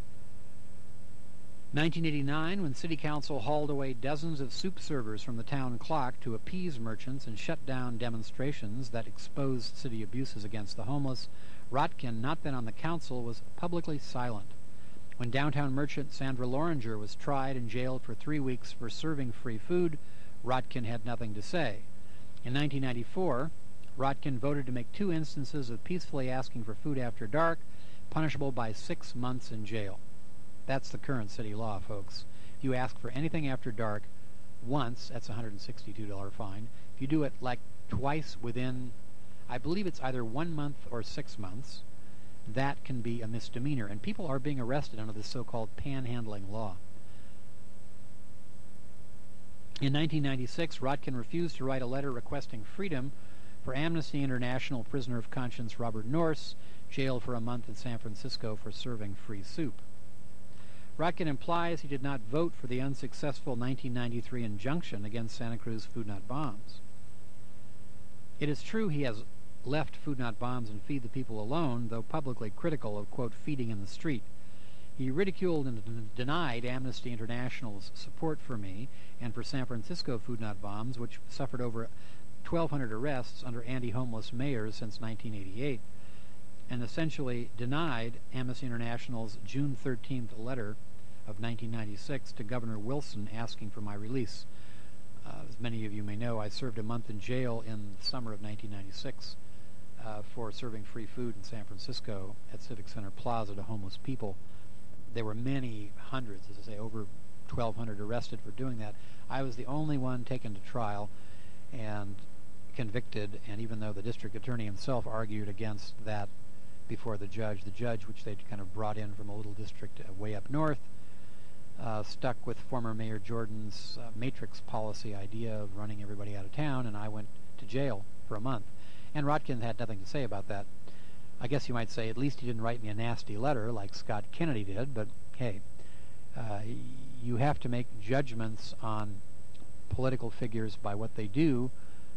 S1: nineteen eighty-nine, when City Council hauled away dozens of soup servers from the town clock to appease merchants and shut down demonstrations that exposed city abuses against the homeless, Rotkin, not then on the council, was publicly silent. When downtown merchant Sandra Loringer was tried and jailed for three weeks for serving free food, Rotkin had nothing to say. In nineteen ninety-four, Rotkin voted to make two instances of peacefully asking for food after dark punishable by six months in jail. That's the current city law, folks. If you ask for anything after dark once, that's a one hundred sixty-two dollars fine. If you do it like twice within, I believe it's either one month or six months, that can be a misdemeanor. And people are being arrested under this so-called panhandling law. In nineteen ninety-six, Rotkin refused to write a letter requesting freedom for Amnesty International prisoner of conscience Robert Nourse, jailed for a month in San Francisco for serving free soup. Rotkin implies he did not vote for the unsuccessful nineteen ninety-three injunction against Santa Cruz Food Not Bombs. It is true he has left Food Not Bombs and Feed the People alone, though publicly critical of, quote, feeding in the street. He ridiculed and d- denied Amnesty International's support for me and for San Francisco Food Not Bombs, which suffered over twelve hundred arrests under anti-homeless mayors since nineteen eighty-eight, and essentially denied Amnesty International's June thirteenth letter of nineteen ninety-six to Governor Wilson asking for my release. Uh, as many of you may know, I served a month in jail in the summer of nineteen ninety-six uh, for serving free food in San Francisco at Civic Center Plaza to homeless people. There were many hundreds, as I say, over twelve hundred arrested for doing that. I was the only one taken to trial and convicted, and even though the district attorney himself argued against that before the judge, the judge, which they'd kind of brought in from a little district uh, way up north, uh, stuck with former Mayor Jordan's uh, matrix policy idea of running everybody out of town, and I went to jail for a month. And Rotkin had nothing to say about that. I guess you might say at least he didn't write me a nasty letter like Scott Kennedy did, but hey, uh, you have to make judgments on political figures by what they do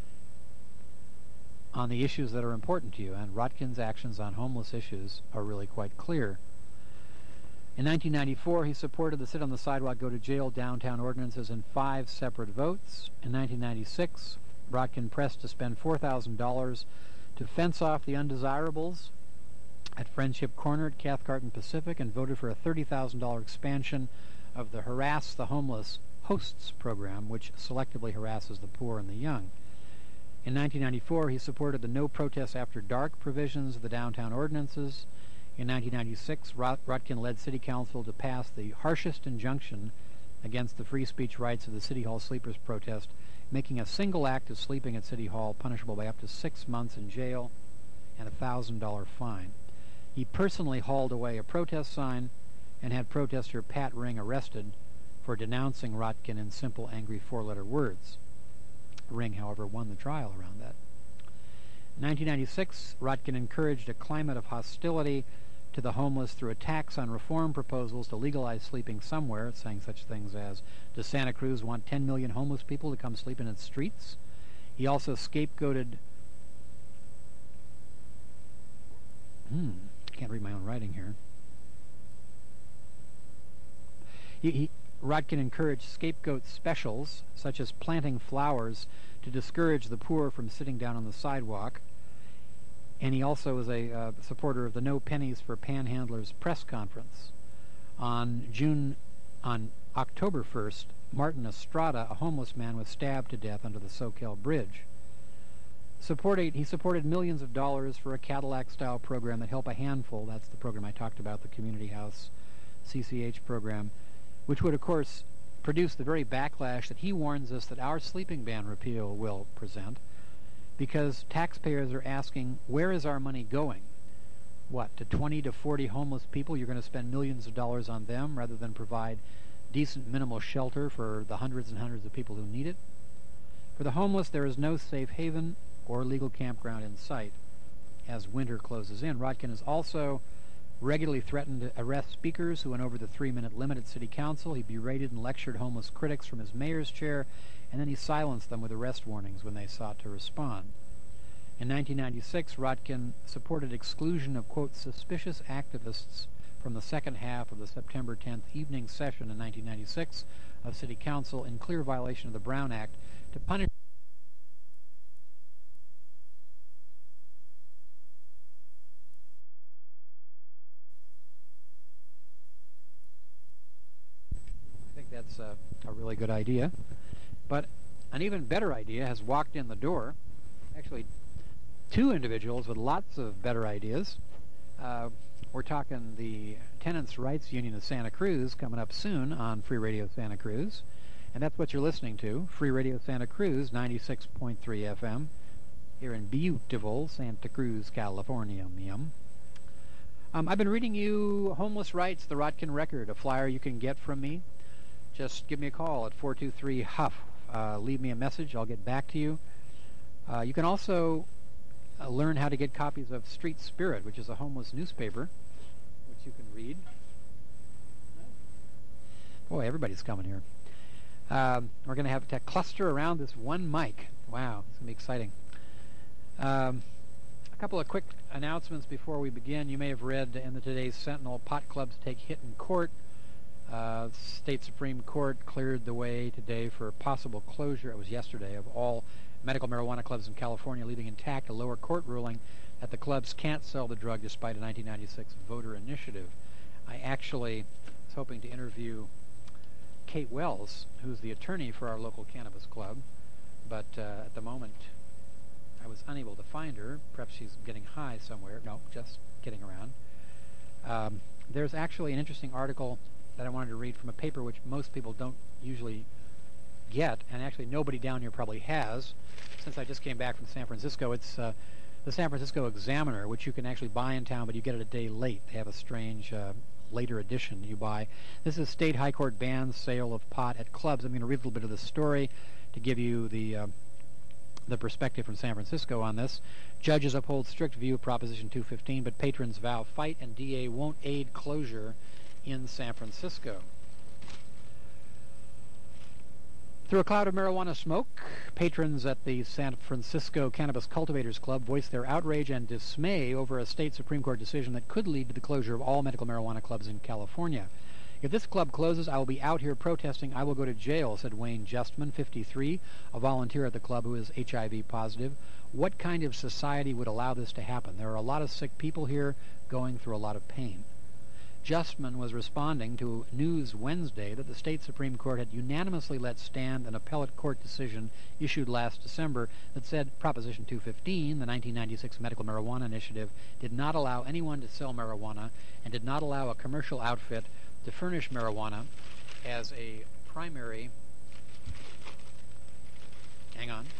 S1: on the issues that are important to you, and Rotkin's actions on homeless issues are really quite clear. In nineteen ninety-four, he supported the Sit on the Sidewalk, Go to Jail downtown ordinances in five separate votes. In nineteen ninety-six, Rotkin pressed to spend four thousand dollars to fence off the undesirables at Friendship Corner at Cathcart and Pacific, and voted for a thirty thousand dollars expansion of the Harass the Homeless Hosts program, which selectively harasses the poor and the young. In nineteen ninety-four, he supported the No Protest After Dark provisions of the downtown ordinances. In nineteen ninety-six, Rot- Rotkin led City Council to pass the harshest injunction against the free speech rights of the City Hall sleepers protest, making a single act of sleeping at City Hall punishable by up to six months in jail and a one thousand dollars fine. He personally hauled away a protest sign and had protester Pat Ring arrested for denouncing Rotkin in simple, angry four-letter words. Ring, however, won the trial around that. In nineteen ninety-six, Rotkin encouraged a climate of hostility to the homeless through attacks on reform proposals to legalize sleeping somewhere, saying such things as, does Santa Cruz want ten million homeless people to come sleep in its streets? He also scapegoated... Hmm, can't read my own writing here. He, he, Rodkin encouraged scapegoat specials, such as planting flowers to discourage the poor from sitting down on the sidewalk. And he also was a uh, supporter of the No Pennies for Panhandlers press conference. On June, on October first, Martin Estrada, a homeless man, was stabbed to death under the Soquel Bridge. Supported, he supported millions of dollars for a Cadillac-style program that helped a handful. That's the program I talked about, the Community House C C H program, which would, of course, produce the very backlash that he warns us that our sleeping ban repeal will present, because taxpayers are asking, where is our money going? What, to twenty to forty homeless people? You're going to spend millions of dollars on them rather than provide decent minimal shelter for the hundreds and hundreds of people who need it? For the homeless, there is no safe haven or legal campground in sight as winter closes in. Rodkin has also regularly threatened to arrest speakers who went over the three-minute limit at City Council. He berated and lectured homeless critics from his mayor's chair, and then he silenced them with arrest warnings when they sought to respond. In nineteen ninety-six, Rodkin supported exclusion of, quote, suspicious activists from the second half of the September tenth evening session in nineteen ninety-six of City Council in clear violation of the Brown Act to punish That's a, a really good idea. But an even better idea has walked in the door. Actually, two individuals with lots of better ideas. Uh, we're talking the Tenants' Rights Union of Santa Cruz coming up soon on Free Radio Santa Cruz. And that's what you're listening to, Free Radio Santa Cruz, ninety-six point three F M, here in beautiful Santa Cruz, California. Um, I've been reading you Homeless Rights, the Rodkin Record, a flyer you can get from me. Just give me a call at four two three Huff. Uh, leave me a message. I'll get back to you. Uh, you can also uh, learn how to get copies of Street Spirit, which is a homeless newspaper, which you can read. Boy, everybody's coming here. Um, we're going to have to cluster around this one mic. Wow, it's going to be exciting. Um, a couple of quick announcements before we begin. You may have read in the today's Sentinel, pot clubs take hit in court. Uh, State Supreme Court cleared the way today for possible closure, it was yesterday, of all medical marijuana clubs in California, leaving intact a lower court ruling that the clubs can't sell the drug despite a nineteen ninety-six voter initiative. I actually was hoping to interview Kate Wells, who's the attorney for our local cannabis club, but uh, at the moment I was unable to find her. Perhaps she's getting high somewhere. No, just kidding around. Um, there's actually an interesting article that I wanted to read from a paper which most people don't usually get, and actually nobody down here probably has. Since I just came back from San Francisco, it's uh, the San Francisco Examiner, which you can actually buy in town, but you get it a day late. They have a strange uh, later edition you buy. This is State High Court bans sale of pot at clubs. I'm going to read a little bit of the story to give you the uh, the perspective from San Francisco on this. Judges uphold strict view of Proposition two fifteen, but patrons vow fight, and D A won't aid closure in San Francisco. Through a cloud of marijuana smoke, patrons at the San Francisco Cannabis Cultivators Club voiced their outrage and dismay over a state Supreme Court decision that could lead to the closure of all medical marijuana clubs in California. If this club closes, I will be out here protesting. I will go to jail, said Wayne Justman, fifty-three, a volunteer at the club who is H I V positive. What kind of society would allow this to happen? There are a lot of sick people here going through a lot of pain. Justman was responding to news Wednesday that the state Supreme Court had unanimously let stand an appellate court decision issued last December that said Proposition two fifteen, the nineteen ninety-six medical marijuana initiative, did not allow anyone to sell marijuana and did not allow a commercial outfit to furnish marijuana as a primary... Hang on.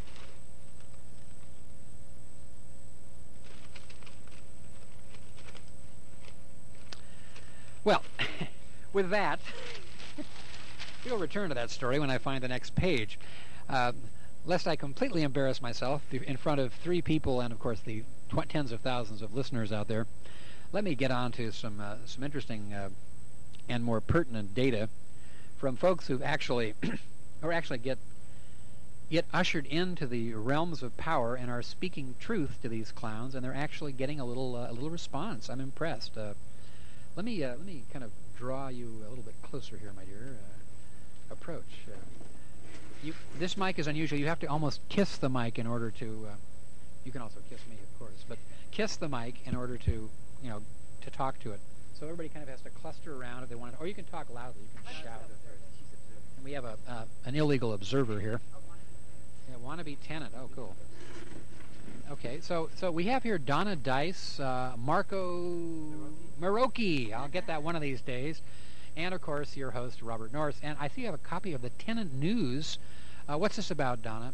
S1: Well, with that, we'll return to that story when I find the next page. Uh, lest I completely embarrass myself in front of three people and, of course, the tw- tens of thousands of listeners out there, let me get on to some, uh, some interesting uh, and more pertinent data from folks who actually, or actually get, get ushered into the realms of power and are speaking truth to these clowns, and they're actually getting a little, uh, a little response. I'm impressed. Uh, Let me uh, let me kind of draw you a little bit closer here, my dear. Uh, approach. Uh, you, this mic is unusual. You have to almost kiss the mic in order to. Uh, you can also kiss me, of course, but kiss the mic in order to, you know, to talk to it. So everybody kind of has to cluster around if they want to, or you can talk loudly. You can shout. And we have a uh, an illegal observer here. Yeah, wannabe tenant. Oh, cool. Okay, so so we have here Donna Dice, uh, Marco Maroki. I'll get that one of these days. And, of course, your host, Robert Norris. And I see you have a copy of the Tenant News. Uh, what's this about, Donna?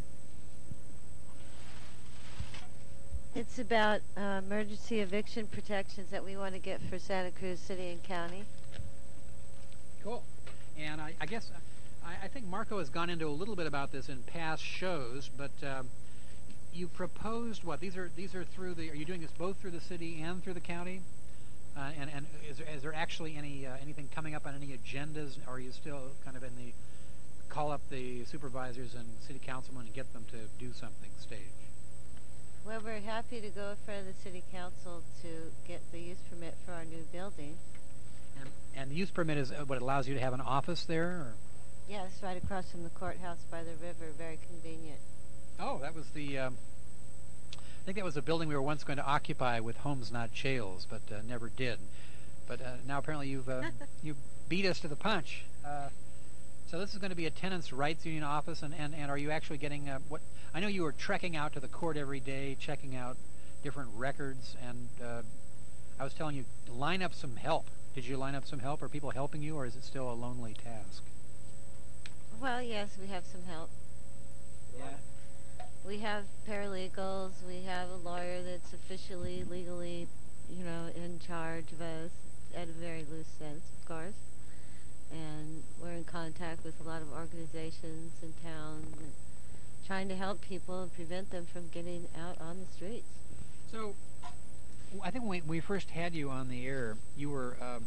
S2: It's about uh, emergency eviction protections that we want to get for Santa Cruz City and County.
S1: Cool. And I, I guess uh, I, I think Marco has gone into a little bit about this in past shows, but um, you proposed what? These are these are through the. Are you doing this both through the city and through the county? Uh, and and is there, is there actually any uh, anything coming up on any agendas, or are you still kind of in the call up the supervisors and city councilmen and get them to do something stage?
S2: Well, we're happy to go in front of the city council to get the use permit for our new building.
S1: And, and the use permit is uh, what allows you to have an office there? Or?
S2: Yes, right across from the courthouse by the river. Very convenient.
S1: Oh, that was the... Um, I think that was a building we were once going to occupy with Homes Not Jails, but uh, never did. But uh, now apparently you've uh, you beat us to the punch. Uh, so this is going to be a tenants' rights union office, and, and, and are you actually getting uh, what? I know you were trekking out to the court every day, checking out different records, and uh, I was telling you, line up some help. Did you line up some help? Are people helping you, or is it still a lonely task?
S2: Well, yes, we have some help.
S1: Yeah.
S2: We have paralegals. We have a lawyer that's officially, legally, you know, in charge of us, at a very loose sense, of course. And we're in contact with a lot of organizations in town, and trying to help people and prevent them from getting out on the streets.
S1: So, I think when we first had you on the air, you were, um,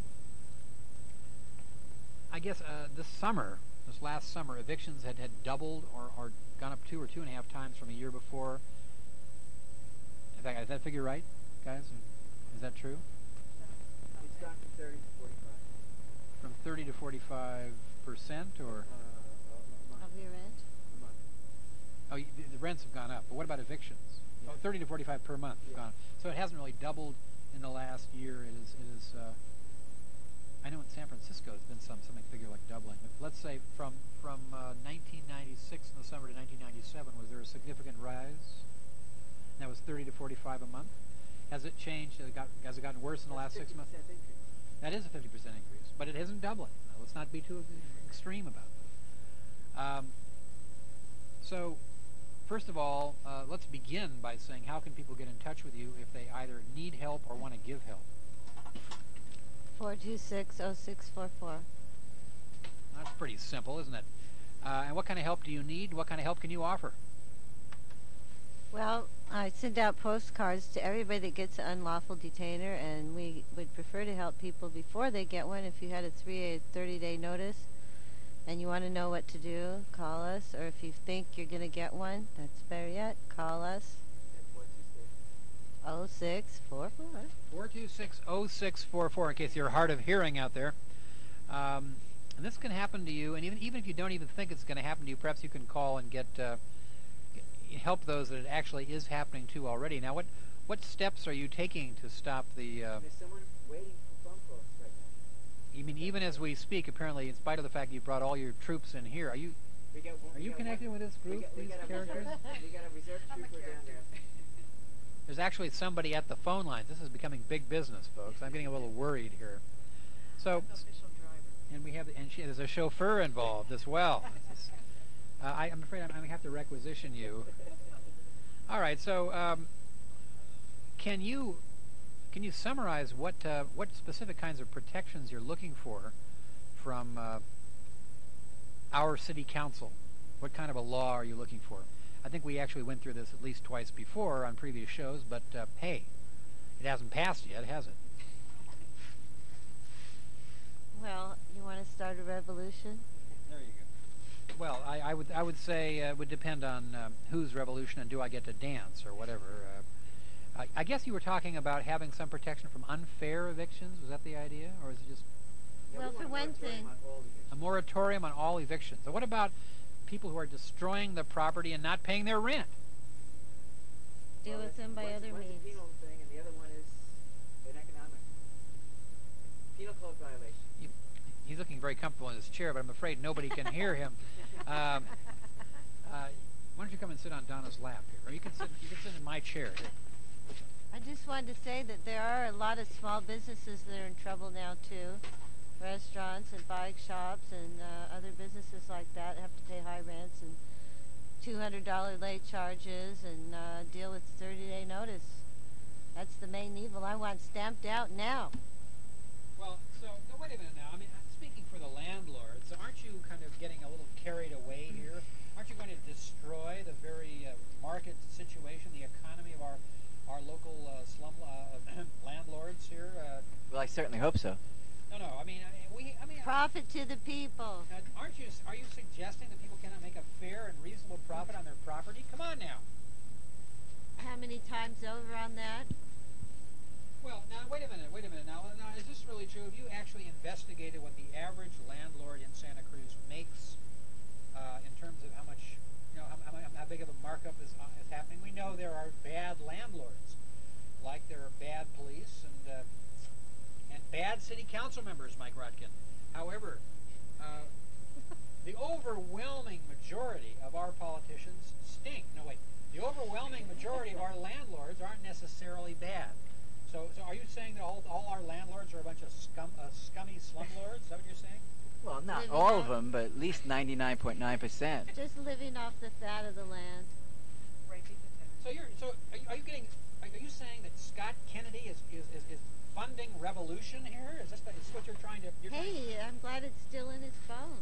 S1: I guess, uh, this summer, this last summer, evictions had, had doubled or, or gone up two or two and a half times from a year before. Is that, is that figure right, guys? Is that true?
S3: It's gone from thirty to forty-five.
S1: From thirty to forty-five percent, or?
S3: Uh, a month.
S2: Of your rent?
S3: A month.
S1: Oh, y- the, the rents have gone up. But what about evictions?
S3: Yeah.
S1: Oh, thirty to forty-five per month have
S3: Yeah.
S1: gone. So it hasn't really doubled in the last year. It is. It is. Uh, I know in San Francisco it's been some something figure like doubling. But let's say from from uh, nineteen ninety-six in the summer to nineteen ninety-seven, was there a significant rise? And that was thirty to forty-five a month. Has it changed? Has it, got, has it gotten worse in the last six months?
S3: Increase.
S1: That is a fifty percent increase, but it isn't doubling. Now, let's not be too extreme about it. Um, so, first of all, uh, let's begin by saying how can people get in touch with you if they either need help or want to give help?
S2: four two six, oh six four four.
S1: That's pretty simple, isn't it? Uh, and what kind of help do you need? What kind of help can you offer?
S2: Well, I send out postcards to everybody that gets an unlawful detainer, and we would prefer to help people before they get one. If you had a three, thirty-day notice and you want to know what to do, call us. Or if you think you're going to get one, that's better yet, call us. oh six four four.
S1: four two six, oh six four four in case you're hard of hearing out there. Um, and this can happen to you, and even even if you don't even think it's going to happen to you, perhaps you can call and get uh, help those that it actually is happening to already. Now, what what steps are you taking to stop the... Uh,
S3: There's someone waiting for phone calls right now.
S1: you mean even as we speak, apparently, in spite of the fact you brought all your troops in here, are you
S3: We got one,
S1: are
S3: we
S1: you
S3: got
S1: connected
S3: one,
S1: with this
S3: we
S1: group,
S3: got, we
S1: these
S3: got a
S1: characters?
S3: reserve, we got a reserve trooper down there.
S1: There's actually somebody at the phone lines. This is becoming big business, folks. I'm getting a little worried here. So, and we have, and she, there's a chauffeur involved as well. Uh, I, I'm afraid I'm, I'm going to have to requisition you. All right. So, um, can you can you summarize what uh, what specific kinds of protections you're looking for from uh, our city council? What kind of a law are you looking for? I think we actually went through this at least twice before on previous shows, but uh, hey, it hasn't passed yet, has it?
S2: Well, you want to start a revolution?
S1: There you go. Well, I, I would I would say uh, it would depend on um, whose revolution and do I get to dance or whatever. Uh, I, I guess you were talking about having some protection from unfair evictions. Was that the idea, or is it just?
S3: Yeah,
S2: Well,
S3: we
S2: for
S3: want
S2: one
S3: moratorium
S2: thing-
S3: on all
S4: a moratorium on all evictions. So what about people who are destroying the property and not paying their rent?
S2: Deal
S3: Well,
S2: with them by
S3: one's-
S2: other
S3: one's
S2: means.
S3: a penal thing, and the other one is an economic penal code violation.
S4: He, he's looking very comfortable in his chair, but I'm afraid nobody can hear him. Um, uh, why don't you come and sit on Donna's lap here, or you can sit. You can sit in my chair here.
S2: I just wanted to say that there are a lot of small businesses that are in trouble now too. Restaurants and bike shops and uh, other businesses like that have to pay high rents and two hundred dollars late charges and uh, deal with thirty day notice. That's the main evil I want stamped out now.
S4: Well, so no, wait a minute now. I mean, I'm speaking for the landlords. Aren't you kind of getting a little carried away here? Aren't you going to destroy the very uh, market situation, the economy of our our local uh, slum uh, landlords here? Uh,
S5: Well, I certainly hope so.
S4: no, no. I mean, I, we. I mean,
S2: Profit to the people.
S4: uh, aren't you? Are you suggesting that people cannot make a fair and reasonable profit on their property? Come on now.
S2: How many times over on that?
S4: Well, now wait a minute. Wait a minute. Now, now is this really true? Have you actually investigated what the average landlord in Santa Cruz makes uh, in terms of how much, you know, how, how, how big of a markup is uh, is happening? We know there are bad landlords, like there are bad police and uh, and bad city council members, Mike Rotkin. However, uh, the overwhelming majority of our politicians stink. No, wait. The overwhelming majority of our landlords aren't necessarily bad. So, so are you saying that all, all our landlords are a bunch of scum, uh, scummy slumlords? Is that what you're saying?
S5: Well, not
S2: Living
S5: all
S2: out-
S5: of them, but at least ninety-nine point nine percent.
S2: Just living off the fat of the land.
S3: Raping the tenants.
S4: So you're so are you, are you getting? Are, are you saying that Scott Kennedy is, is, is, is funding revolution here? Is this, the, is this what you're trying to? You're trying
S2: Hey, I'm glad it's still in his bones.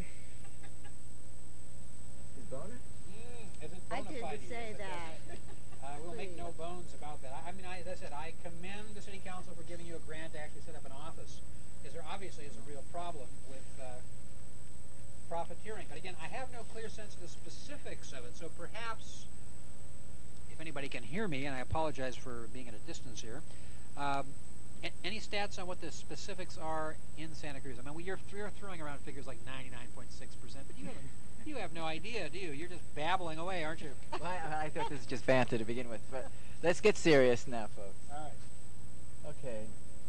S3: His boner?
S4: Mm, is it
S2: I
S4: bona
S2: didn't
S4: fide?
S2: say
S4: Yes,
S2: that.
S4: yes. Uh, we'll make no
S2: Please.
S4: bones about that. I, I mean, I, as I said, I commend the city council for giving you a grant to actually set up an office, because there obviously is a real problem with uh, profiteering. But again, I have no clear sense of the specifics of it. So perhaps, if anybody can hear me, and I apologize for being at a distance here, um, a- any stats on what the specifics are in Santa Cruz? I mean, we, you're, you're throwing around figures like ninety-nine point six percent, but you have, you have no idea, do you? You're just babbling away, aren't you?
S5: Well, I, I thought this was just banter to begin with, but let's get serious now, folks.
S4: All right.
S5: Okay.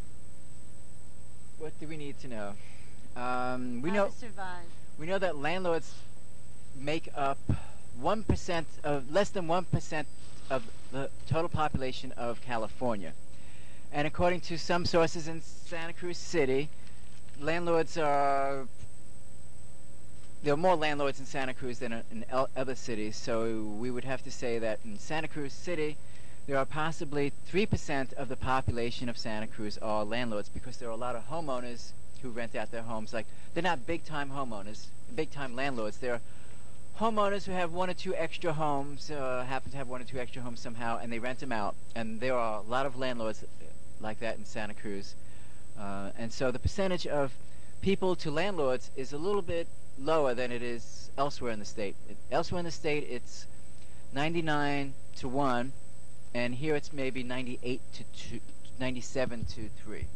S5: What do we need to know? Um, we
S2: How
S5: know
S2: to survive.
S5: we know that landlords make up one percent of less than one percent of the total population of California, and according to some sources in Santa Cruz City, landlords are there are more landlords in Santa Cruz than in el- other cities. So we would have to say that in Santa Cruz City, there are possibly three percent of the population of Santa Cruz are landlords, because there are a lot of homeowners who rent out their homes. Like, they're not big-time homeowners, big-time landlords. They're homeowners who have one or two extra homes, uh, happen to have one or two extra homes somehow, and they rent them out. And there are a lot of landlords like that in Santa Cruz. Uh, and so the percentage of people to landlords is a little bit lower than it is elsewhere in the state. It, elsewhere in the state, it's ninety-nine to one, and here it's maybe ninety-eight to two, ninety-seven to three.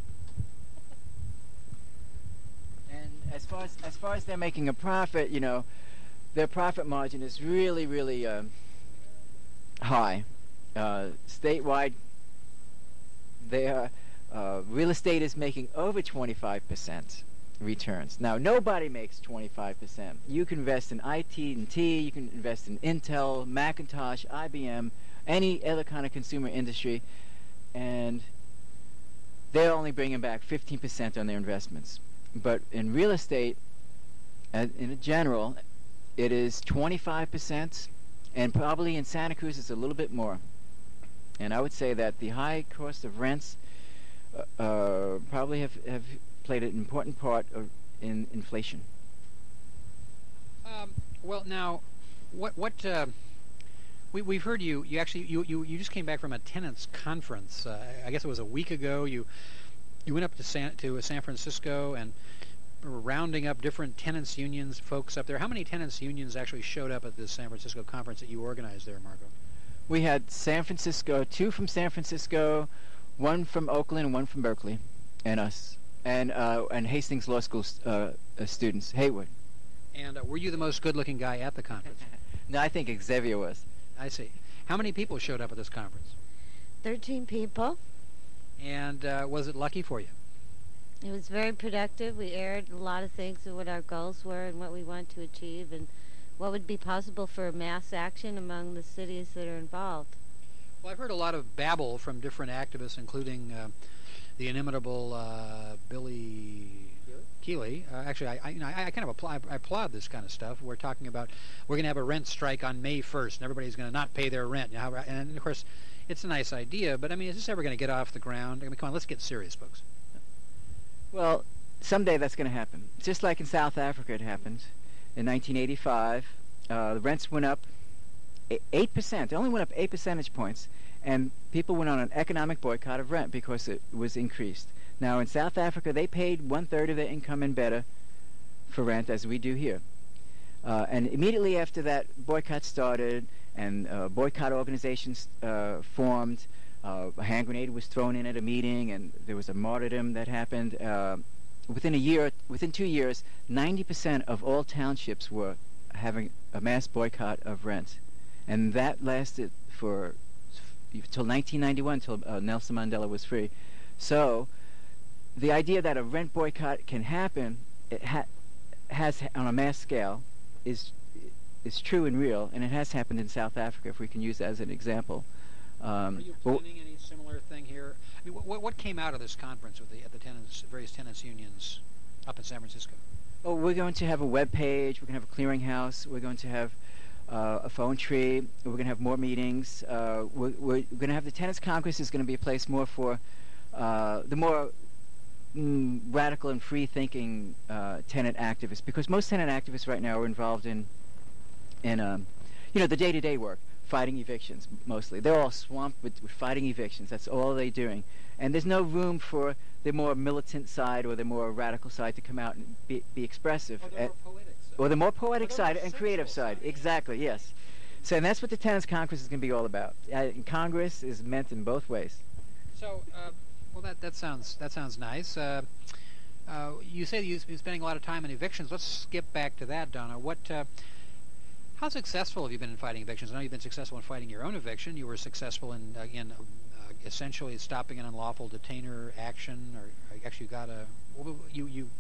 S5: And as far as as far as they're making a profit, you know, their profit margin is really, really um, high. Uh, statewide, their uh, real estate is making over twenty-five percent returns. Now, nobody makes twenty-five percent. You can invest in I T and T, you can invest in Intel, Macintosh, I B M, any other kind of consumer industry, and they're only bringing back fifteen percent on their investments. But in real estate, as in general, it is twenty-five percent, and probably in Santa Cruz it's a little bit more. And I would say that the high cost of rents uh, uh, probably have, have played an important part of, in inflation.
S1: Um, well, now, what what uh, we we've heard you you actually you, you you just came back from a tenants conference. Uh, I guess it was a week ago. You you went up to San to San Francisco and were rounding up different tenants unions folks up there. How many tenants unions actually showed up at this San Francisco conference that you organized there, Marco?
S5: We had San Francisco, two from San Francisco, one from Oakland, and one from Berkeley, and us. and uh, and Hastings Law School uh, uh, students. Hayward.
S1: And uh, were you the most good-looking guy at the conference?
S5: No, I think Xavier was.
S1: I see. How many people showed up at this conference?
S2: thirteen people.
S1: And uh, was it lucky for you?
S2: It was very productive. We aired a lot of things of what our goals were and what we want to achieve and what would be possible for mass action among the cities that are involved.
S1: Well, I've heard a lot of babble from different activists, including uh, the inimitable uh, Billy Keeley. Uh, actually, I, I, you know, I, I kind of apply, I applaud this kind of stuff. We're talking about we're going to have a rent strike on May first, and everybody's going to not pay their rent. You know, and of course, it's a nice idea, but I mean, is this ever going to get off the ground? I mean, come on, let's get serious, folks.
S5: Well, someday that's going to happen. Just like in South Africa, it happened in nineteen eighty-five. Uh, the rents went up eight percent. It only went up eight percentage points, and people went on an economic boycott of rent because it was increased. Now, in South Africa, they paid one-third of their income and better for rent, as we do here. Uh, and immediately after that boycott started, and uh, boycott organizations uh, formed, uh, a hand grenade was thrown in at a meeting, and there was a martyrdom that happened. Uh, within a year, within two years, ninety percent of all townships were having a mass boycott of rent. And that lasted for till nineteen ninety-one, till uh, Nelson Mandela was free. So the idea that a rent boycott can happen, it ha- has on a mass scale, is is true and real, and it has happened in South Africa. If we can use that as an example. Um,
S1: Are you planning any similar thing here? I mean, what what came out of this conference with the at the tenants, various tenants unions up in San Francisco?
S5: Oh, we're going to have a web page. We're going to have a clearinghouse. We're going to have uh, a phone tree. We're going to have more meetings. Uh, we're, we're going to have the Tenants Congress is going to be a place more for uh, the more mm, radical and free-thinking uh, tenant activists, because most tenant activists right now are involved in, in um, you know, the day-to-day work, fighting evictions mostly. They're all swamped with, with fighting evictions. That's all they're doing. And there's no room for the more militant side or the more radical side to come out and be, be expressive.
S1: Or the
S5: At-
S1: more poetic side.
S5: or the more poetic
S1: Or the
S5: side
S1: more
S5: and creative
S1: sensual
S5: side.
S1: side.
S5: Exactly, yes. So and that's what the Tenants Congress is going to be all about. Uh, and Congress is meant in both ways.
S1: So, uh, well, that that sounds that sounds nice. Uh, uh, you say you've been spending a lot of time in evictions. Let's skip back to that, Donna. What? Uh, how successful have you been in fighting evictions? I know you've been successful in fighting your own eviction. You were successful in uh, in uh, essentially stopping an unlawful detainer action, or, or actually you got a you you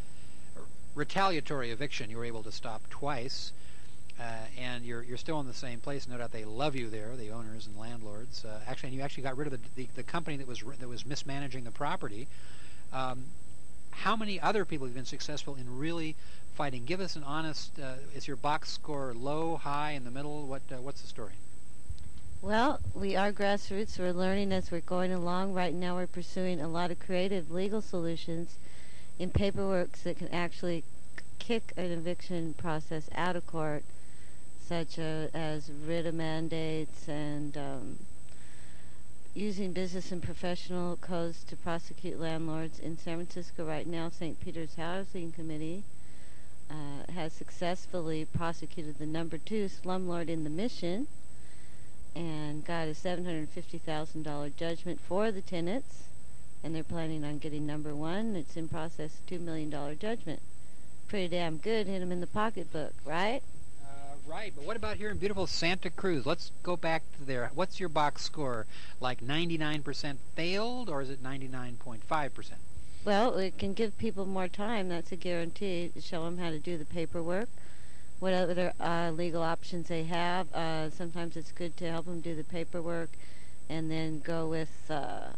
S1: retaliatory eviction. You were able to stop twice. Uh, and you're you're still in the same place. No doubt they love you there, the owners and landlords. Uh, actually, and you actually got rid of the, the the company that was that was mismanaging the property. Um, how many other people have been successful in really fighting? Give us an honest. Uh, is your box score low, high, in the middle? What uh, what's the story?
S2: Well, we are grassroots. We're learning as we're going along. Right now we're pursuing a lot of creative legal solutions in paperwork that can actually k- kick an eviction process out of court, such a, as writ of mandates and um, using business and professional codes to prosecute landlords. In San Francisco right now, Saint Peter's Housing Committee uh, has successfully prosecuted the number two slumlord in the Mission and got a seven hundred fifty thousand dollars judgment for the tenants, and they're planning on getting number one. It's in process, two million dollars judgment. Pretty damn good, hit them in the pocketbook, right?
S1: Right, but what about here in beautiful Santa Cruz? Let's go back to there. What's your box score? Like ninety-nine percent failed, or is it ninety-nine point five percent?
S2: Well, it can give people more time. That's a guarantee. Show them how to do the paperwork, what other uh, legal options they have. Uh, sometimes it's good to help them do the paperwork and then go with uh,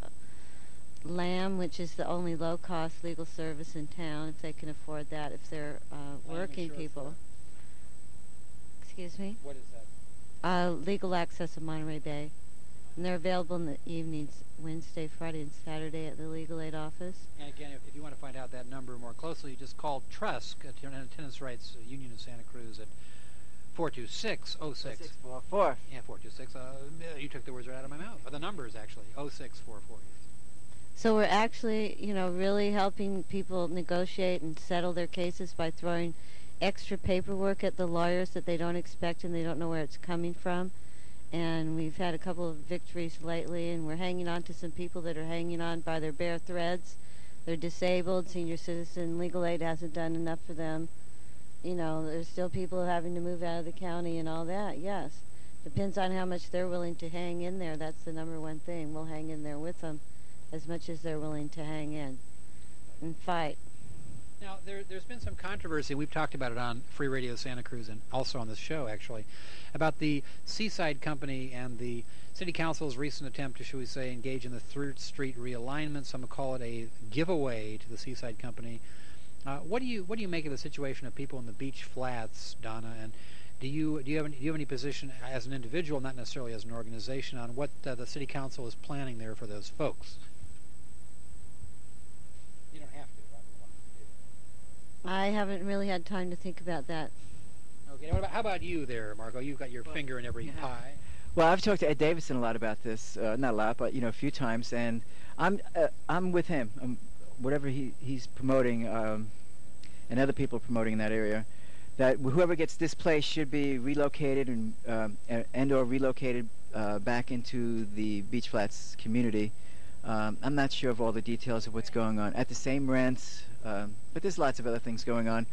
S2: LAM, which is the only low-cost legal service in town, if they can afford that, if they're uh, working people. Excuse me?
S1: What is that?
S2: Uh, Legal Access of Monterey Bay. And they're available in the evenings, Wednesday, Friday, and Saturday at the Legal Aid office.
S1: And again, if, if you want to find out that number more closely, just call TRUSC, uh, Tenants Rights Union in Santa Cruz, at four two six oh six.
S5: six four four.
S1: Yeah, four two six. Uh, you took the words right out of my mouth. Uh, the numbers, actually. oh six four four.
S2: So we're actually, you know, really helping people negotiate and settle their cases by throwing extra paperwork at the lawyers that they don't expect and they don't know where it's coming from. And we've had a couple of victories lately, and we're hanging on to some people that are hanging on by their bare threads. They're disabled, senior citizen, legal aid hasn't done enough for them. You know, there's still people having to move out of the county and all that, yes. Depends on how much they're willing to hang in there. That's the number one thing. We'll hang in there with them as much as they're willing to hang in and fight.
S1: Now, there, there's been some controversy. We've talked about it on Free Radio Santa Cruz and also on this show, actually, about the Seaside Company and the City Council's recent attempt to, shall we say, engage in the third Street realignment. Some would call it a giveaway to the Seaside Company. Uh, what do you what do you make of the situation of people in the beach flats, Donna? And do you do you have any, do you have any position as an individual, not necessarily as an organization, on what uh, the City Council is planning there for those folks? You don't have to.
S2: I haven't really had time to think about that.
S1: Okay. What about, how about you there, Margot? You've got your
S5: Well,
S1: finger in every
S5: yeah.
S1: pie.
S5: Well, I've talked to Ed Davison a lot about this. Uh, not a lot, but you know, a few times, and I'm uh, I'm with him. Um whatever he he's promoting, um, and other people promoting in that area, that whoever gets displaced should be relocated and um, and or relocated uh, back into the Beach Flats community. Um, I'm not sure of all the details of what's going on at the same rents, um, but there's lots of other things going on.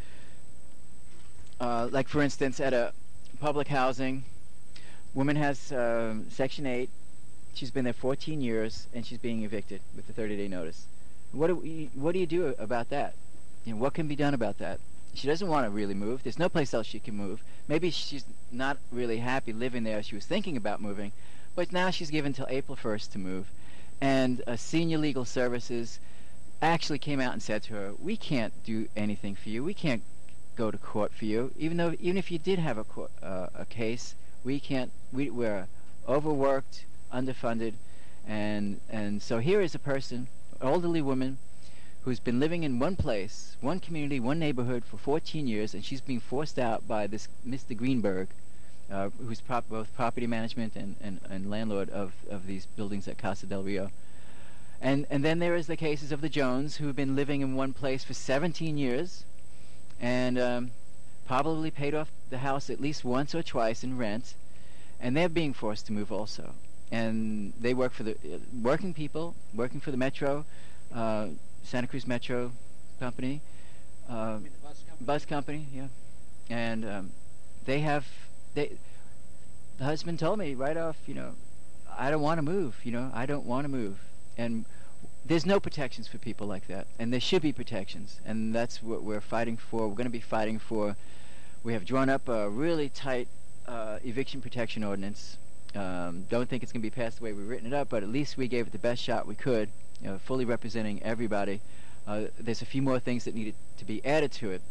S5: Uh, like for instance, at a public housing, woman has uh, Section eight. She's been there fourteen years, and she's being evicted with a thirty-day notice. What do we, what do you do about that? You know, what can be done about that? She doesn't want to really move. There's no place else she can move. Maybe she's not really happy living there. She was thinking about moving, but now she's given till April first to move. And uh, Senior Legal Services actually came out and said to her, "We can't do anything for you. We can't go to court for you. Even though, even if you did have a court, uh, a case, we can't. We, we're overworked, underfunded, and and so here is a person." Elderly woman who's been living in one place, one community, one neighborhood for fourteen years, and she's being forced out by this Mister Greenberg, uh, who's prop- both property management and, and, and landlord of, of these buildings at Casa del Rio. And and then there is the cases of the Jones, who have been living in one place for seventeen years, and um, probably paid off the house at least once or twice in rent, and they're being forced to move also. And they work for the uh, working people, working for the Metro, uh, Santa Cruz Metro Company, uh,
S1: I mean, the bus company?
S5: bus company, yeah. And um, they have, they, the husband told me right off, you know, I don't want to move, you know, I don't want to move. And there's no protections for people like that, and there should be protections, and that's what we're fighting for. We're going to be fighting for. We have drawn up a really tight uh, eviction protection ordinance. Um, don't think it's going to be passed the way we've written it up, but at least we gave it the best shot we could, you know, fully representing everybody. Uh, there's a few more things that needed to be added to it,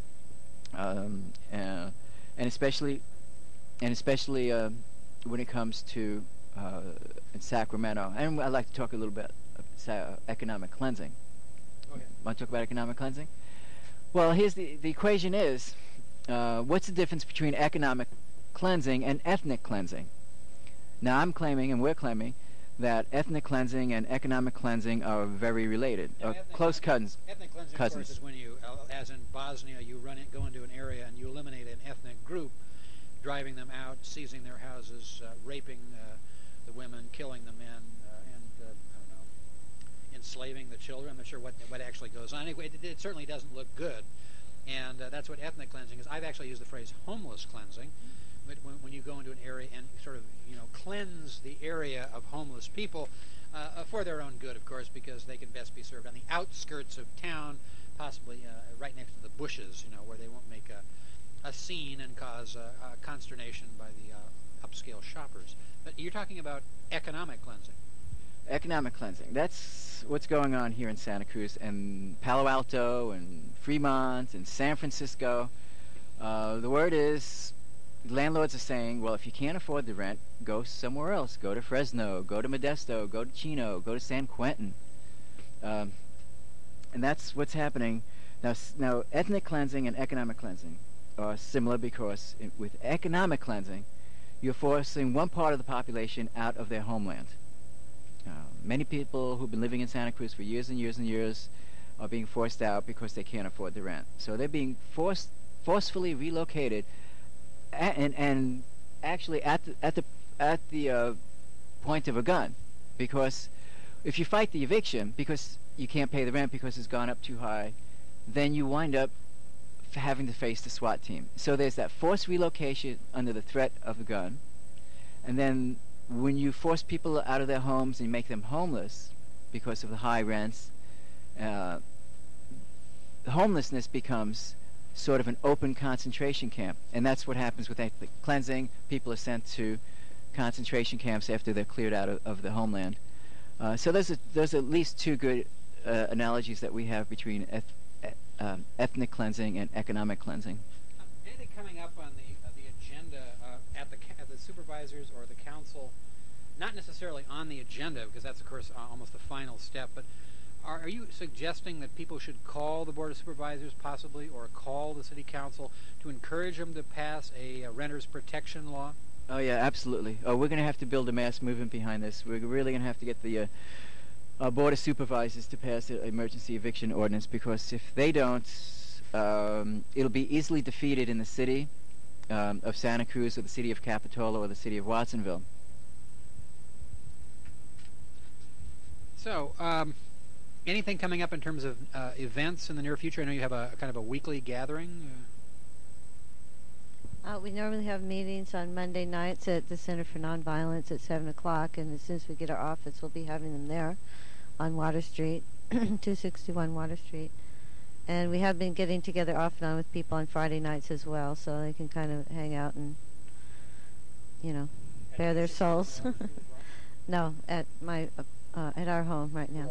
S5: um, uh, and especially, and especially uh, when it comes to uh, in Sacramento. And I'd like to talk a little bit of sa- economic cleansing.
S1: Okay.
S5: Want to talk about economic cleansing? Well, here's the the equation is, uh, what's the difference between economic cleansing and ethnic cleansing? Now, I'm claiming, and we're claiming, that ethnic cleansing and economic cleansing are very related,
S1: Yeah,
S5: uh,
S1: ethnic
S5: close
S1: cleansing-
S5: cousins.
S1: Ethnic cleansing, of
S5: cousins.
S1: course, is when you, uh, as in Bosnia, you run it, go into an area and you eliminate an ethnic group, driving them out, seizing their houses, uh, raping uh, the women, killing the men, uh, and uh, I don't know, enslaving the children. I'm not sure what what actually goes on. Anyway, it, it certainly doesn't look good, and uh, that's what ethnic cleansing is. I've actually used the phrase homeless cleansing. But when, when you go into an area and sort of, you know, cleanse the area of homeless people uh, for their own good, of course, because they can best be served on the outskirts of town, possibly uh, right next to the bushes, you know, where they won't make a, a scene and cause uh, uh, consternation by the uh, upscale shoppers. But you're talking about economic cleansing.
S5: Economic cleansing. That's what's going on here in Santa Cruz and Palo Alto and Fremont and San Francisco. Uh, the word is, landlords are saying, well, if you can't afford the rent, go somewhere else. Go to Fresno, go to Modesto, go to Chino, go to San Quentin. Um, and that's what's happening. Now, s- now, ethnic cleansing and economic cleansing are similar because in, with economic cleansing, you're forcing one part of the population out of their homeland. Uh, many people who've been living in Santa Cruz for years and years and years are being forced out because they can't afford the rent. So they're being forced, forcefully relocated, a- and and actually at the at the at the uh, point of a gun, because if you fight the eviction, because you can't pay the rent because it's gone up too high, then you wind up f- having to face the SWAT team. So there's that forced relocation under the threat of a gun, and then when you force people out of their homes and you make them homeless because of the high rents, uh, homelessness becomes sort of an open concentration camp, and that's what happens with ethnic cleansing. People are sent to concentration camps after they're cleared out of, of the homeland. Uh, so there's a, there's at least two good uh, analogies that we have between eth- eth- um, ethnic cleansing and economic cleansing.
S4: Um, anything coming up on the uh, the agenda uh, at the ca- at the supervisors or the council? Not necessarily on the agenda, because that's of course uh, almost the final step. But are, are you suggesting that people should call the board of supervisors possibly, or call the city council to encourage them to pass a, a renters protection law?
S5: Oh yeah, absolutely. Oh, we're going to have to build a mass movement behind this. We're really going to have to get the uh, uh, board of supervisors to pass an emergency eviction ordinance, because if they don't, um, it'll be easily defeated in the city um, of Santa Cruz, or the city of Capitola, or the city of Watsonville.
S1: So, um, anything coming up in terms of uh, events in the near future? I know you have a, a kind of a weekly gathering. Uh,
S2: Uh, we normally have meetings on Monday nights at the Center for Nonviolence at seven o'clock, and as soon as we get our office, we'll be having them there on Water Street, two sixty-one Water Street. And we have been getting together off and on with people on Friday nights as well, so they can kind of hang out and, you know, bare their souls. No, at my uh, uh, at our home right now.